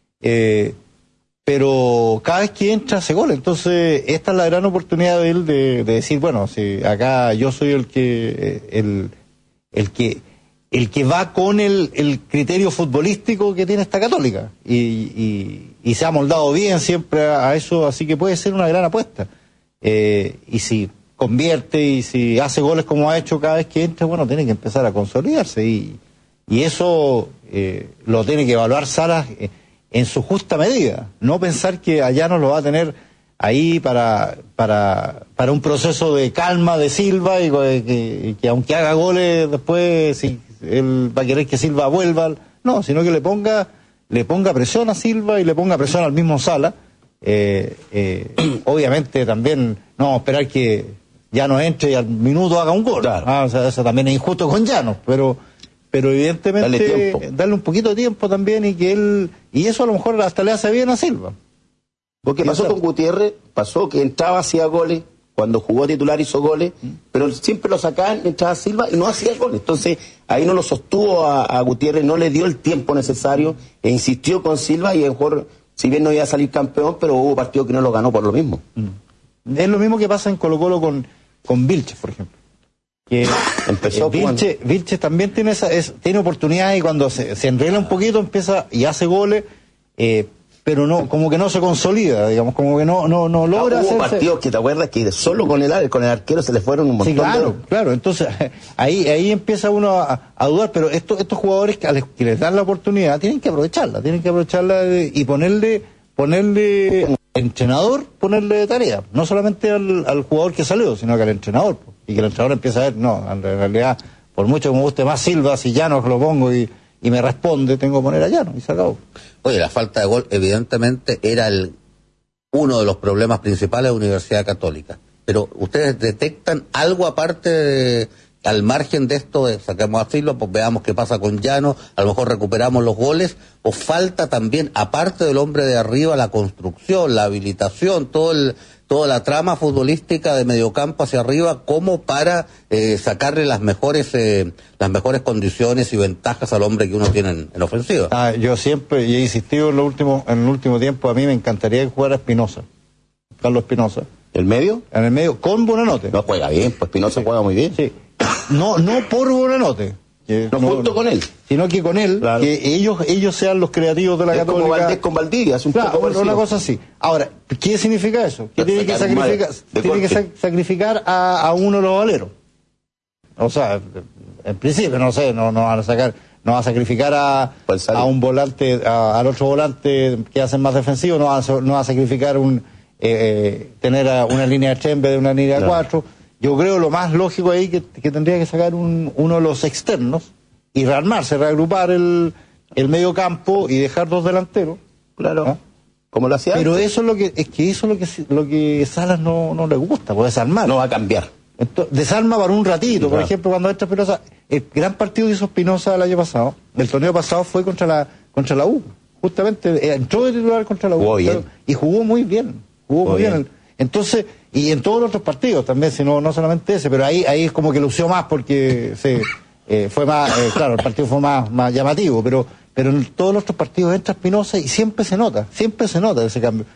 pero cada vez que entra hace goles. Entonces, esta es la gran oportunidad de él de decir, bueno, si acá yo soy el que va con el criterio futbolístico que tiene esta Católica y se ha moldado bien siempre a eso, así que puede ser una gran apuesta. Y si convierte y si hace goles como ha hecho cada vez que entra, bueno, tiene que empezar a consolidarse y eso lo tiene que evaluar Salas en su justa medida, no pensar que allá no lo va a tener ahí para un proceso de calma de Silva y que aunque haga goles después, si él va a querer que Silva vuelva, no, sino que le ponga presión a Silva y le ponga presión al mismo Salas. Obviamente también no vamos a esperar que Llanos entre y al minuto haga un gol. Claro. O sea, eso también es injusto con Llanos, pero evidentemente darle un poquito de tiempo también y eso a lo mejor hasta le hace bien a Silva. Porque pasó con Gutiérrez, pasó que entraba, hacía goles, cuando jugó titular hizo goles, pero siempre lo sacaban, entraba Silva y no hacía goles. Entonces ahí no lo sostuvo a Gutiérrez, no le dio el tiempo necesario e insistió con Silva y a lo mejor, si bien no iba a salir campeón, pero hubo partidos que no lo ganó por lo mismo. Es lo mismo que pasa en Colo-Colo con Vilches, por ejemplo. Que empezó Vilches también tiene oportunidades y cuando se enrela un poquito empieza y hace goles, pero no, como que no se consolida, digamos, como que no logra hacerse. Hubo partidos que te acuerdas que solo con el arquero se le fueron un montón de... Claro, entonces ahí empieza uno a dudar, pero estos jugadores a los que les dan la oportunidad tienen que aprovecharla y ponerle entrenador, ponerle tarea, no solamente al jugador que salió, sino que al entrenador, y que el entrenador empieza a ver, no, en realidad, por mucho que me guste más Silva, si Llanos lo pongo y me responde, tengo que poner a Llanos y se acabó. Oye, la falta de gol evidentemente era uno de los problemas principales de la Universidad Católica, pero ¿ustedes detectan algo aparte al margen de esto, sacamos a Silva, pues veamos qué pasa con Llanos, a lo mejor recuperamos los goles, o falta también, aparte del hombre de arriba, la construcción, la habilitación, toda la trama futbolística de mediocampo hacia arriba, como para sacarle las mejores condiciones y ventajas al hombre que uno tiene en ofensiva? Yo siempre, y he insistido en el último tiempo, a mí me encantaría que jugara Espinosa, Carlos Espinosa. ¿El medio? En el medio, con Buonanotte. No, juega bien, pues Espinosa juega muy bien. Sí. No por Buonanotte. No junto con él. Sino que con él, claro. Que ellos sean los creativos de la Católica. Como Valdés con Valdivia, es un poco parecido. Una cosa así. Ahora, ¿qué significa eso? Que tiene que sacrificar a uno de los valeros. O sea, en principio, no sé, no van a sacar, no va a sacrificar a un volante, al otro volante que hacen más defensivo, no va a sacrificar tener una línea de 3 en vez de una línea de 4. Yo creo lo más lógico ahí que tendría que sacar uno de los externos y rearmarse, reagrupar el medio campo y dejar 2 delanteros. Claro. ¿Ah? Como lo hacía Pero antes. eso es lo que Salas no le gusta, puede desarmar. No va a cambiar. Entonces, desarma para un ratito. Por ejemplo, cuando entra Espinosa, el gran partido que hizo Espinosa el año pasado, el torneo pasado fue contra la U. Justamente entró de titular contra la U. Jugó bien. Y jugó muy bien. Jugó muy bien. Entonces, y en todos los otros partidos también, sino no solamente ese, pero ahí es como que lució más porque fue más, claro, el partido fue más llamativo, pero en todos los otros partidos entra Espinosa y siempre se nota ese cambio.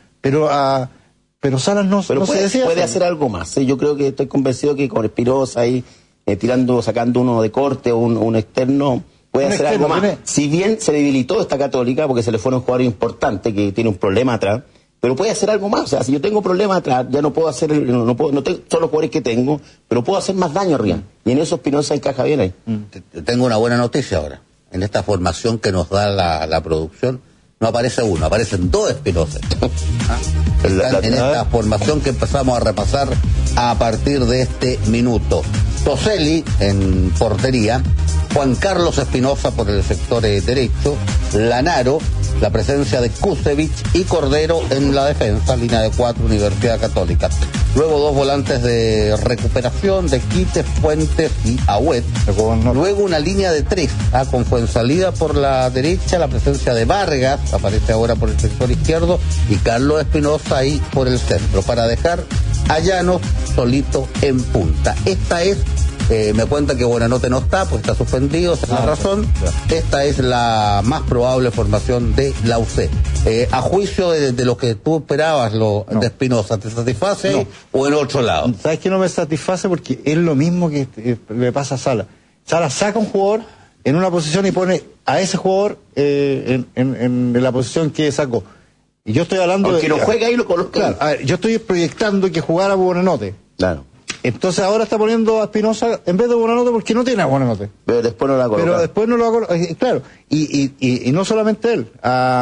Pero Salas no se decía. Puede hacer algo más. Yo creo que estoy convencido que con Espinosa ahí sacando uno de corte o un externo, puede hacer algo más. Si bien se debilitó esta Católica porque se le fueron jugadores importantes que tiene un problema atrás, pero puede hacer algo más. O sea, si yo tengo problemas atrás, ya no puedo hacer, no tengo todos los jugadores que tengo, pero puedo hacer más daño arriba. Y en eso Espinosa encaja bien ahí. Tengo una buena noticia ahora. En esta formación que nos da la producción, no aparece uno, aparecen 2 Espinosa. Están en esta formación que empezamos a repasar a partir de este minuto. Toselli en portería, Juan Carlos Espinosa por el sector derecho, Lanaro, la presencia de Kusevich y Cordero en la defensa, línea de 4, Universidad Católica. Luego 2 volantes de recuperación de Quites, Fuentes y Agüet. Luego una línea de 3, con Fuensalida por la derecha, la presencia de Vargas, aparece ahora por el sector izquierdo, y Carlos Espinosa ahí por el centro, para dejar a Llanos solito en punta. Esta es, me cuenta que Buenanote no está, pues está suspendido, esa es la razón. Esta es la más probable formación de la UC. A juicio de lo que tú esperabas, de Espinosa, ¿te satisface o en otro lado? ¿Sabes que no me satisface? Porque es lo mismo que le pasa a Sala. Sala saca un jugador en una posición y pone a ese jugador en la posición que sacó. Y yo estoy hablando de... que no juega ahí lo coloca. Claro, a ver, yo estoy proyectando que jugara Buenanote. Claro. Entonces ahora está poniendo a Espinosa en vez de Buenanote porque no tiene a Buenanote. Pero después no la coloca. Pero después no lo va a colocar. Claro. Y no solamente él.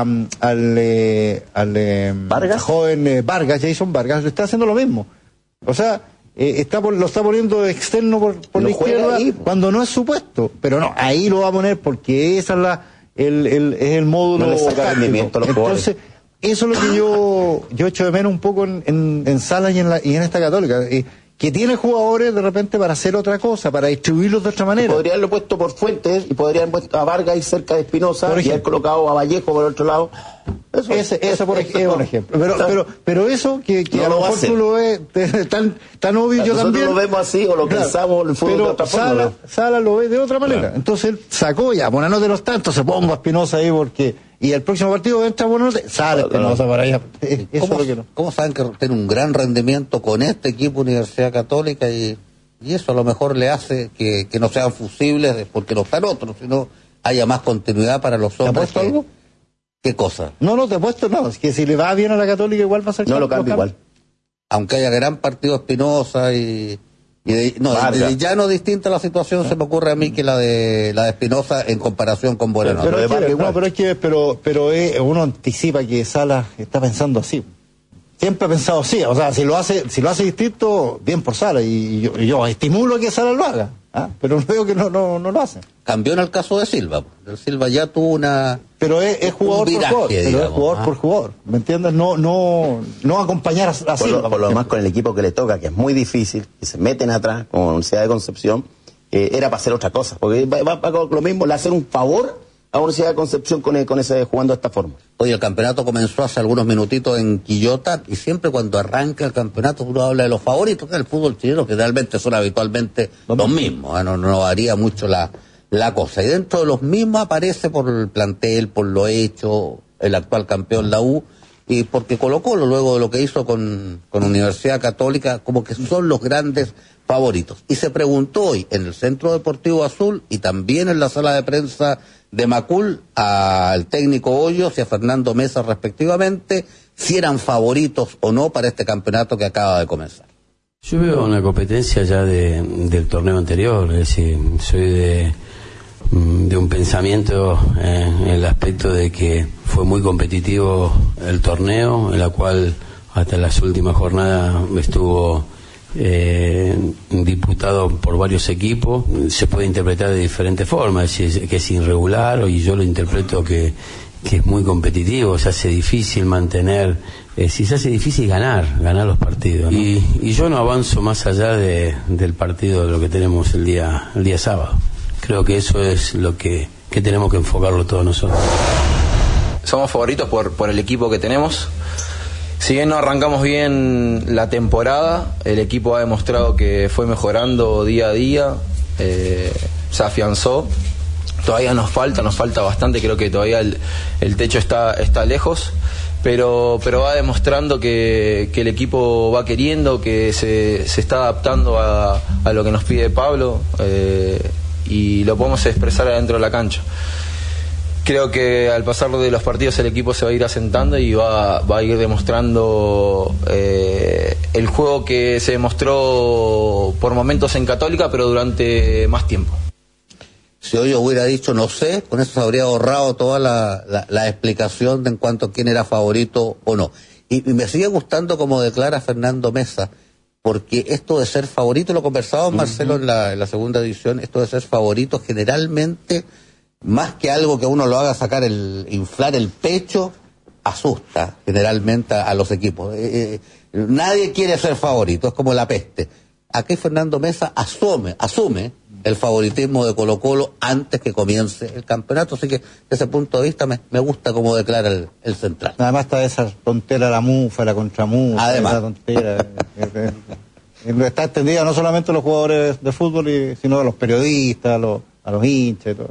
¿Vargas? Joven Vargas, Jason Vargas, le está haciendo lo mismo. O sea, lo está poniendo externo por la izquierda ahí, cuando no es su puesto. Pero no, ahí lo va a poner porque esa es es el módulo. No le saca rendimiento a los Entonces, eso es lo que yo echo de menos un poco en Salas y en esta Católica. Que tiene jugadores de repente para hacer otra cosa, para distribuirlos de otra manera. Podrían haberlo puesto por Fuentes y podrían haber puesto a Vargas ahí cerca de Espinosa y haber colocado a Vallejo por el otro lado. Eso por ejemplo, es un ejemplo. Pero eso que no a lo mejor tú lo ves tan obvio, yo también. Nosotros lo vemos así o lo pensamos en el fútbol de otra forma. Sala lo ve de otra manera. Entonces él sacó ya, Buenanote no está, entonces pongo a Espinosa ahí porque... Y el próximo partido entra Buenanote, sale Espinosa para allá. ¿Cómo saben que tiene un gran rendimiento con este equipo Universidad Católica y eso a lo mejor le hace que no sean fusibles porque no están otros, sino haya más continuidad para los hombres? ¿Te ha puesto algo? ¿Qué cosa? No te he puesto nada. Es que si le va bien a la Católica igual va a ser... No lo cambia igual. Aunque haya gran partido Espinosa de Llano distinta la situación, se me ocurre a mí que la de Espinosa en comparación con Buenanote. Pero uno anticipa que Salas está pensando así. Siempre ha pensado así. O sea, si lo hace distinto, bien por Salas. Y yo estimulo a que Salas lo haga. Pero veo que no lo hace. Cambió en el caso de Silva. El Silva ya tuvo una... Pero es jugador por jugador. Pero es jugador por jugador. ¿Me entiendes? No acompañar a Silva. Por lo demás con el equipo que le toca, que es muy difícil, que se meten atrás, como la Universidad de Concepción, era para hacer otra cosa. Porque va con lo mismo, le hacer un favor a la Universidad de Concepción con ese jugando de esta forma. Oye, el campeonato comenzó hace algunos minutitos en Quillota y siempre cuando arranca el campeonato uno habla de los favoritos del fútbol chileno, que realmente son habitualmente los mismos. No varía mucho la cosa. Y dentro de los mismos aparece por el plantel, por lo hecho, el actual campeón, la U, y porque Colo-Colo, luego de lo que hizo con Universidad Católica, como que son los grandes favoritos. Y se preguntó hoy en el Centro Deportivo Azul y también en la sala de prensa de Macul al técnico Hoyos y a Fernando Mesa respectivamente si eran favoritos o no para este campeonato que acaba de comenzar. Yo veo una competencia ya del torneo anterior, es decir, soy un pensamiento en el aspecto de que fue muy competitivo el torneo, en la cual hasta las últimas jornadas estuvo disputado por varios equipos. Se puede interpretar de diferentes formas, que es irregular, y yo lo interpreto que es muy competitivo. Se hace difícil mantener, se hace difícil ganar los partidos, ¿no? Y yo no avanzo más allá del partido de lo que tenemos el día sábado. Creo que eso es lo que tenemos que enfocarlo todos nosotros. Somos favoritos por el equipo que tenemos. Si bien no arrancamos bien la temporada, el equipo ha demostrado que fue mejorando día a día, se afianzó. Todavía nos falta bastante, creo que todavía el techo está lejos, pero va demostrando que el equipo va queriendo, que se está adaptando a lo que nos pide Pablo, y lo podemos expresar adentro de la cancha. Creo que al pasar de los partidos el equipo se va a ir asentando y va a ir demostrando el juego que se demostró por momentos en Católica, pero durante más tiempo. Si hoy yo hubiera dicho no sé, con eso se habría ahorrado toda la explicación de en cuanto a quién era favorito o no. Y me sigue gustando como declara Fernando Mesa, porque esto de ser favorito, lo conversábamos Marcelo en la segunda edición, esto de ser favorito generalmente, más que algo que uno lo haga inflar el pecho, asusta generalmente a los equipos. Nadie quiere ser favorito, es como la peste. Aquí Fernando Mesa asume el favoritismo de Colo-Colo antes que comience el campeonato, así que desde ese punto de vista me gusta como declara el central. Además está esa tontera la mufa, la contramufa, además esa tontera está extendida no solamente a los jugadores de fútbol, sino a los periodistas, a los hinchas y todo.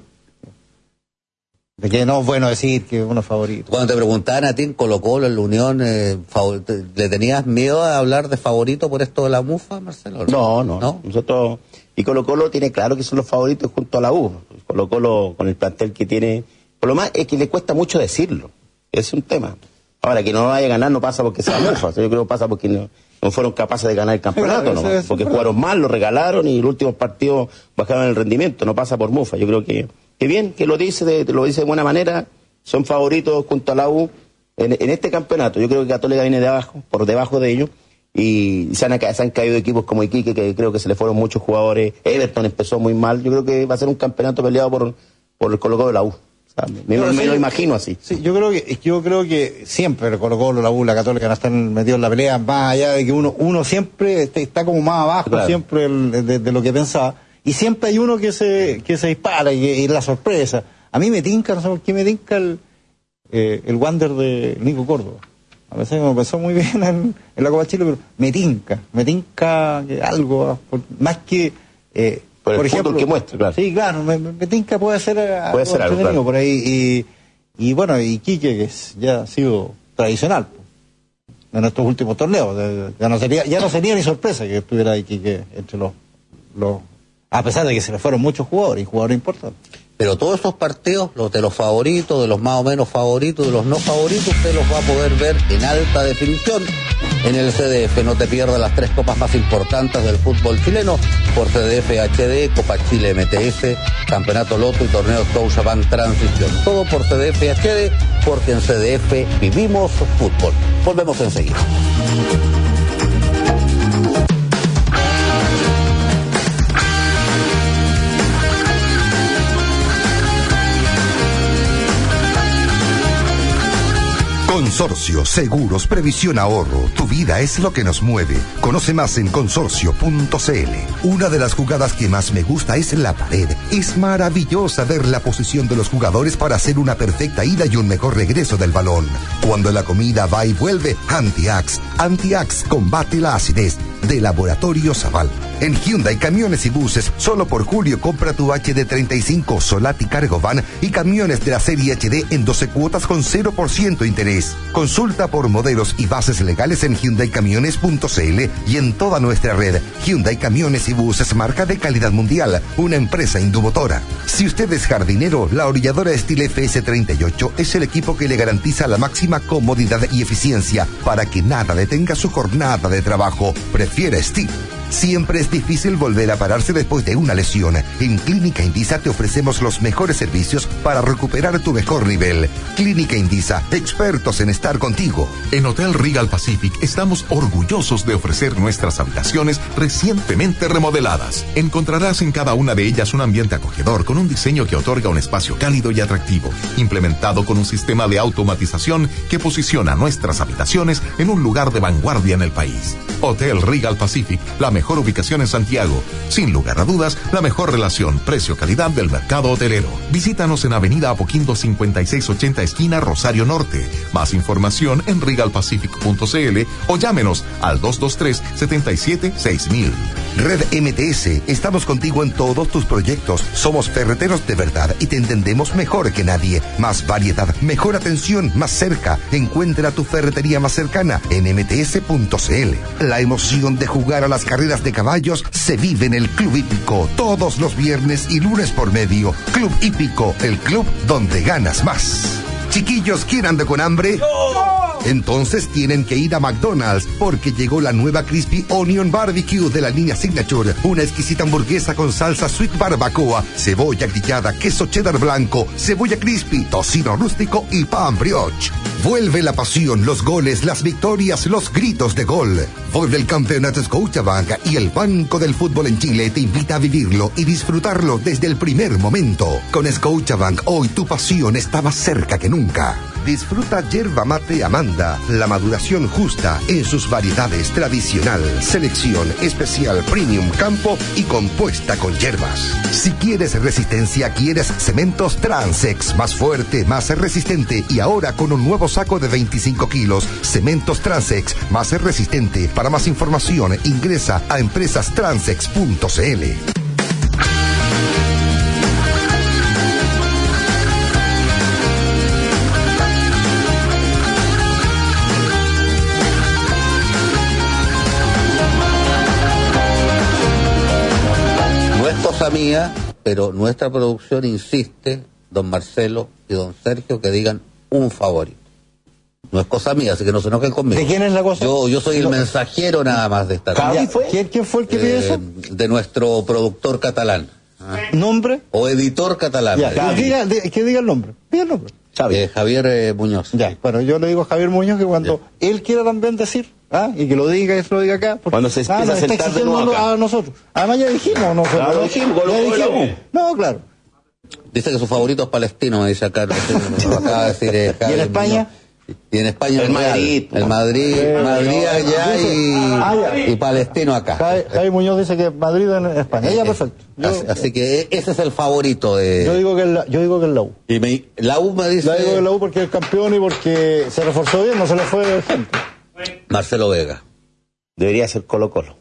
De que no es bueno decir que uno es favorito. Cuando te preguntaban a ti en Colo-Colo, en la Unión, ¿le tenías miedo a hablar de favorito por esto de la mufa, Marcelo? No. Nosotros, y Colo-Colo tiene claro que son los favoritos junto a la U. Colo-Colo, con el plantel que tiene, por lo más es que le cuesta mucho decirlo. Es un tema. Ahora, que no vaya a ganar no pasa porque sea mufa. Yo creo que pasa porque no fueron capaces de ganar el campeonato, ¿no? Porque jugaron mal, lo regalaron y los últimos partidos bajaron el rendimiento. No pasa por mufa. Yo creo que bien, que lo dice de buena manera, son favoritos junto a la U en este campeonato. Yo creo que Católica viene por debajo de ellos, y se han caído equipos como Iquique, que creo que se le fueron muchos jugadores. Everton empezó muy mal. Yo creo que va a ser un campeonato peleado por el Colo-Colo de la U. O sea, me lo imagino así. Sí, yo creo que siempre el Colo-Colo, la U, la Católica no están metidos en la pelea, más allá de que uno siempre está como más abajo, claro, siempre de lo que pensaba. Y siempre hay uno que se dispara y es la sorpresa. A mí me tinca, no sé por qué me tinca el Wander de Nico Córdoba. A veces me empezó muy bien en la Copa Chile, pero me tinca que algo, más que, por ejemplo, que muestra, claro. Sí, claro, me tinca puede ser algo claro, por ahí. Y bueno, y Quique, que ya ha sido tradicional en estos últimos torneos. Ya no sería ni sorpresa que estuviera ahí Quique entre los a pesar de que se le fueron muchos jugadores y jugadores importantes. Pero todos esos partidos, los de los favoritos, de los más o menos favoritos, de los no favoritos, usted los va a poder ver en alta definición en el CDF. No te pierdas las 3 copas más importantes del fútbol chileno por CDF HD, Copa Chile MTS, Campeonato Loto y Torneo Scotiabank Transición. Todo por CDF HD, porque en CDF vivimos fútbol. Volvemos enseguida. Consorcio, seguros, previsión, ahorro. Tu vida es lo que nos mueve. Conoce más en consorcio.cl. Una de las jugadas que más me gusta es la pared. Es maravillosa ver la posición de los jugadores para hacer una perfecta ida y un mejor regreso del balón. Cuando la comida va y vuelve, Anti-Ax. Anti-Ax combate la acidez. De Laboratorio Zaval. En Hyundai Camiones y Buses, solo por julio compra tu HD35 Solati Cargo Van y camiones de la serie HD en 12 cuotas con 0% interés. Consulta por modelos y bases legales en hyundaicamiones.cl y en toda nuestra red. Hyundai Camiones y Buses, marca de calidad mundial, una empresa indumotora. Si usted es jardinero, la orilladora Steel FS38 es el equipo que le garantiza la máxima comodidad y eficiencia para que nada detenga su jornada de trabajo. Prefiere Steel. Siempre es difícil volver a pararse después de una lesión. En Clínica Indisa te ofrecemos los mejores servicios para recuperar tu mejor nivel. Clínica Indisa, expertos en estar contigo. En Hotel Regal Pacific estamos orgullosos de ofrecer nuestras habitaciones recientemente remodeladas. Encontrarás en cada una de ellas un ambiente acogedor con un diseño que otorga un espacio cálido y atractivo, implementado con un sistema de automatización que posiciona nuestras habitaciones en un lugar de vanguardia en el país. Hotel Regal Pacific, la mejor ubicación en Santiago. Sin lugar a dudas, la mejor relación precio-calidad del mercado hotelero. Visítanos en Avenida Apoquindo 5680 esquina Rosario Norte. Más información en regalpacific.cl o llámenos al 223-77-6000. Red MTS, estamos contigo en todos tus proyectos. Somos ferreteros de verdad y te entendemos mejor que nadie. Más variedad, mejor atención, más cerca. Encuentra tu ferretería más cercana en mts.cl. La emoción de jugar a las carreras de caballos se vive en el Club Hípico todos los viernes y lunes por medio. Club Hípico, el club donde ganas más. Chiquillos, ¿quién anda con hambre? Entonces tienen que ir a McDonald's porque llegó la nueva Crispy Onion Barbecue de la línea Signature. Una exquisita hamburguesa con salsa sweet barbacoa, cebolla grillada, queso cheddar blanco, cebolla crispy, tocino rústico y pan brioche. Vuelve la pasión, los goles, las victorias, los gritos de gol. Vuelve el campeonato Scotiabank y el Banco del Fútbol en Chile te invita a vivirlo y disfrutarlo desde el primer momento. Con Scotiabank hoy tu pasión está más cerca que nunca. Disfruta yerba mate Amanda, la maduración justa en sus variedades tradicional, selección especial premium campo y compuesta con hierbas. Si quieres resistencia, quieres cementos Transex, más fuerte, más resistente y ahora con un nuevo saco de 25 kilos, cementos Transex, más resistente. Para más información, ingresa a empresastransex.cl. Mía, pero nuestra producción insiste, don Marcelo y don Sergio, que digan un favorito. No es cosa mía, así que no se enojen conmigo. ¿De quién es la cosa? Yo soy el mensajero nada más de esta cosa. ¿Quién fue el que pidió eso? De nuestro productor catalán. ¿Nombre? O editor catalán. Ya, que diga el nombre. Diga el nombre. Javier Muñoz. Ya, bueno, yo le digo a Javier Muñoz que cuando él quiera también decir, y que lo diga, que lo diga acá, porque cuando se empieza a sentar de nuevo acá. A nosotros. Además ya dijimos nosotros. Claro, dijimos. No, claro. Dice que su favorito es palestino, me dice acá. Lo acaba de decir, ¿Y en España? Muñoz. Y en España el Madrid allá y Palestino acá. Javier Muñoz dice que Madrid en España. Ya, perfecto. Así que ese es el favorito de... Yo digo que es la U. Y la U me dice... La digo que es la U porque es campeón y porque se reforzó bien, no se le fue gente. Marcelo Vega. Debería ser Colo-Colo.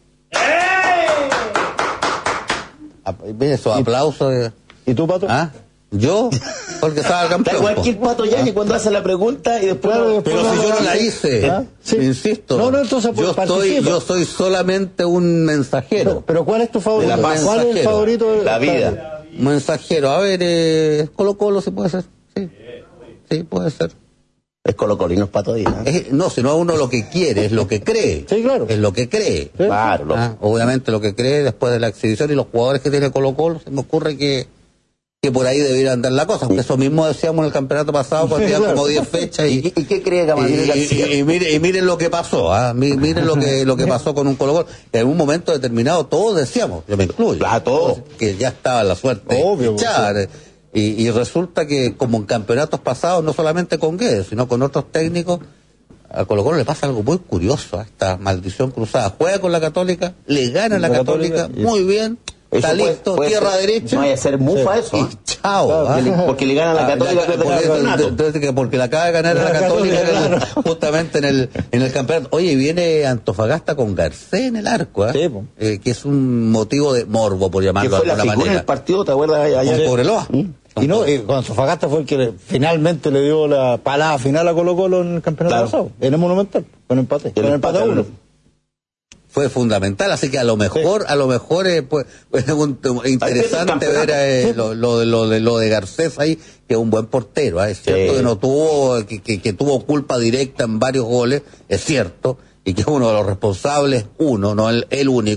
Eso, aplausos. ¿Y tú, Pato? ¿Yo? Porque estaba el campeón. Da igual que el Pato ya, que cuando hace la pregunta y después... Pero si yo no la hice, insisto. No, entonces yo soy solamente un mensajero. Pero ¿cuál es tu favorito? ¿Cuál es el favorito? La vida. Mensajero. A ver, Colo-Colo se puede hacer. Sí, puede ser. Es Colo-Colo y no es Pato Díaz. No, sino uno lo que quiere, es lo que cree. Sí, claro. Es lo que cree. Sí. Claro. Obviamente lo que cree después de la exhibición y los jugadores que tiene Colo-Colo, se me ocurre que por ahí debería andar la cosa, porque eso mismo decíamos en el campeonato pasado, cuando ya como 10 fechas. ¿Y qué cree Gamaliel García? Y miren lo que pasó, miren lo que pasó con un Colo-Colo. En un momento determinado todos decíamos, yo me incluyo, todos, que ya estaba la suerte echar. Y resulta que como en campeonatos pasados, no solamente con Guedes, sino con otros técnicos, a Colo-Colo le pasa algo muy curioso, esta maldición cruzada. Juega con la Católica, le gana la Católica, muy bien. Está listo, tierra derecha. No vaya a ser mufa eso. Y chao. Porque le gana la Católica. Porque le acaba de ganar a la Católica justamente en el campeonato. Oye, viene Antofagasta con Garcés en el arco, que es un motivo de morbo, por llamarlo de alguna manera. En el partido, ¿te acuerdas? Con Cobreloa. Y no, con Antofagasta fue el que finalmente le dio la palada final a Colo-Colo en el campeonato pasado, en el Monumental, con empate. Con empate a 1. Fue fundamental, así que a lo mejor pues, es interesante ver lo de Garcés ahí, que es un buen portero, es cierto que no tuvo que tuvo culpa directa en varios goles, es cierto, y que es uno de los responsables, no el único,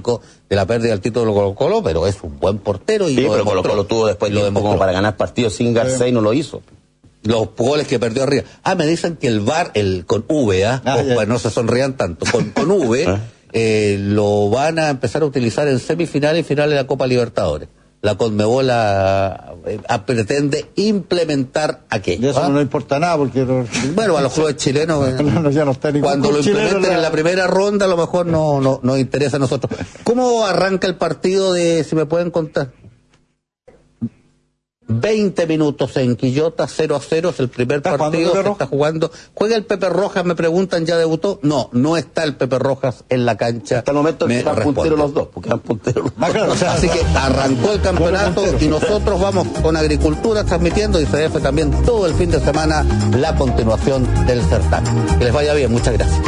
de la pérdida del título de Colo-Colo, pero es un buen portero y sí, lo pero demostró. Colo-Colo tuvo después tiempo como para ganar partidos sin Garcés y no lo hizo. Los goles que perdió arriba. Me dicen que el VAR, con V, pues no se sonrían tanto, con V, lo van a empezar a utilizar en semifinales y finales de la Copa Libertadores. La Conmebol pretende implementar aquello. Y eso no importa nada, porque... Bueno, a los clubes chilenos, ya no está cuando lo implementen en la primera ronda, a lo mejor no nos interesa a nosotros. ¿Cómo arranca el partido si me pueden contar? 20 minutos en Quillota, 0-0, es el primer partido, se está jugando. ¿Juega el Pepe Rojas? Me preguntan, ¿ya debutó? No está el Pepe Rojas en la cancha. Hasta el momento están punteros los dos, porque eran punteros los dos. Claro, así que arrancó el campeonato y nosotros vamos con Agricultura transmitiendo y CDF también todo el fin de semana la continuación del certamen. Que les vaya bien, muchas gracias.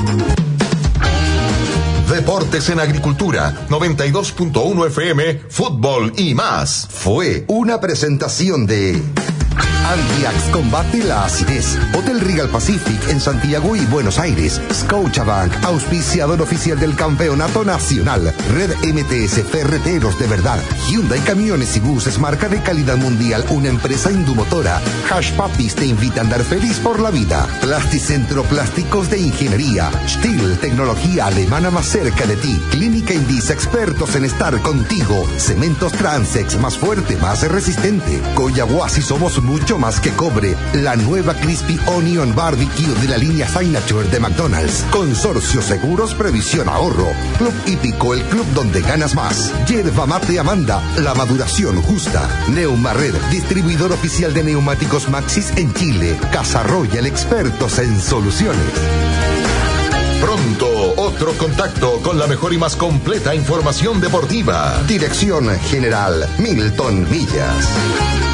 Deportes en Agricultura, 92.1 FM, fútbol y más. Fue una presentación de Antiax combate la acidez. Hotel Regal Pacific en Santiago y Buenos Aires. Scotiabank, auspiciador oficial del Campeonato Nacional. Red MTS Ferreteros de Verdad. Hyundai Camiones y Buses, marca de calidad mundial, una empresa indumotora. Hash Papis te invita a andar feliz por la vida. Plasticentro Plásticos de Ingeniería. Stihl, tecnología alemana más cerca de ti. Clínica Indisa, expertos en estar contigo. Cementos Transex, más fuerte, más resistente. Coyahuasi, somos mucho más que cobre. La nueva Crispy Onion Barbecue de la línea Signature de McDonald's. Consorcio Seguros Previsión Ahorro. Club Hípico, el club donde ganas más. Yerba Mate Amanda, la maduración justa. Neumared, distribuidor oficial de neumáticos Maxxis en Chile. Casa Royal, expertos en soluciones. Pronto, otro contacto con la mejor y más completa información deportiva. Dirección General Milton Millas.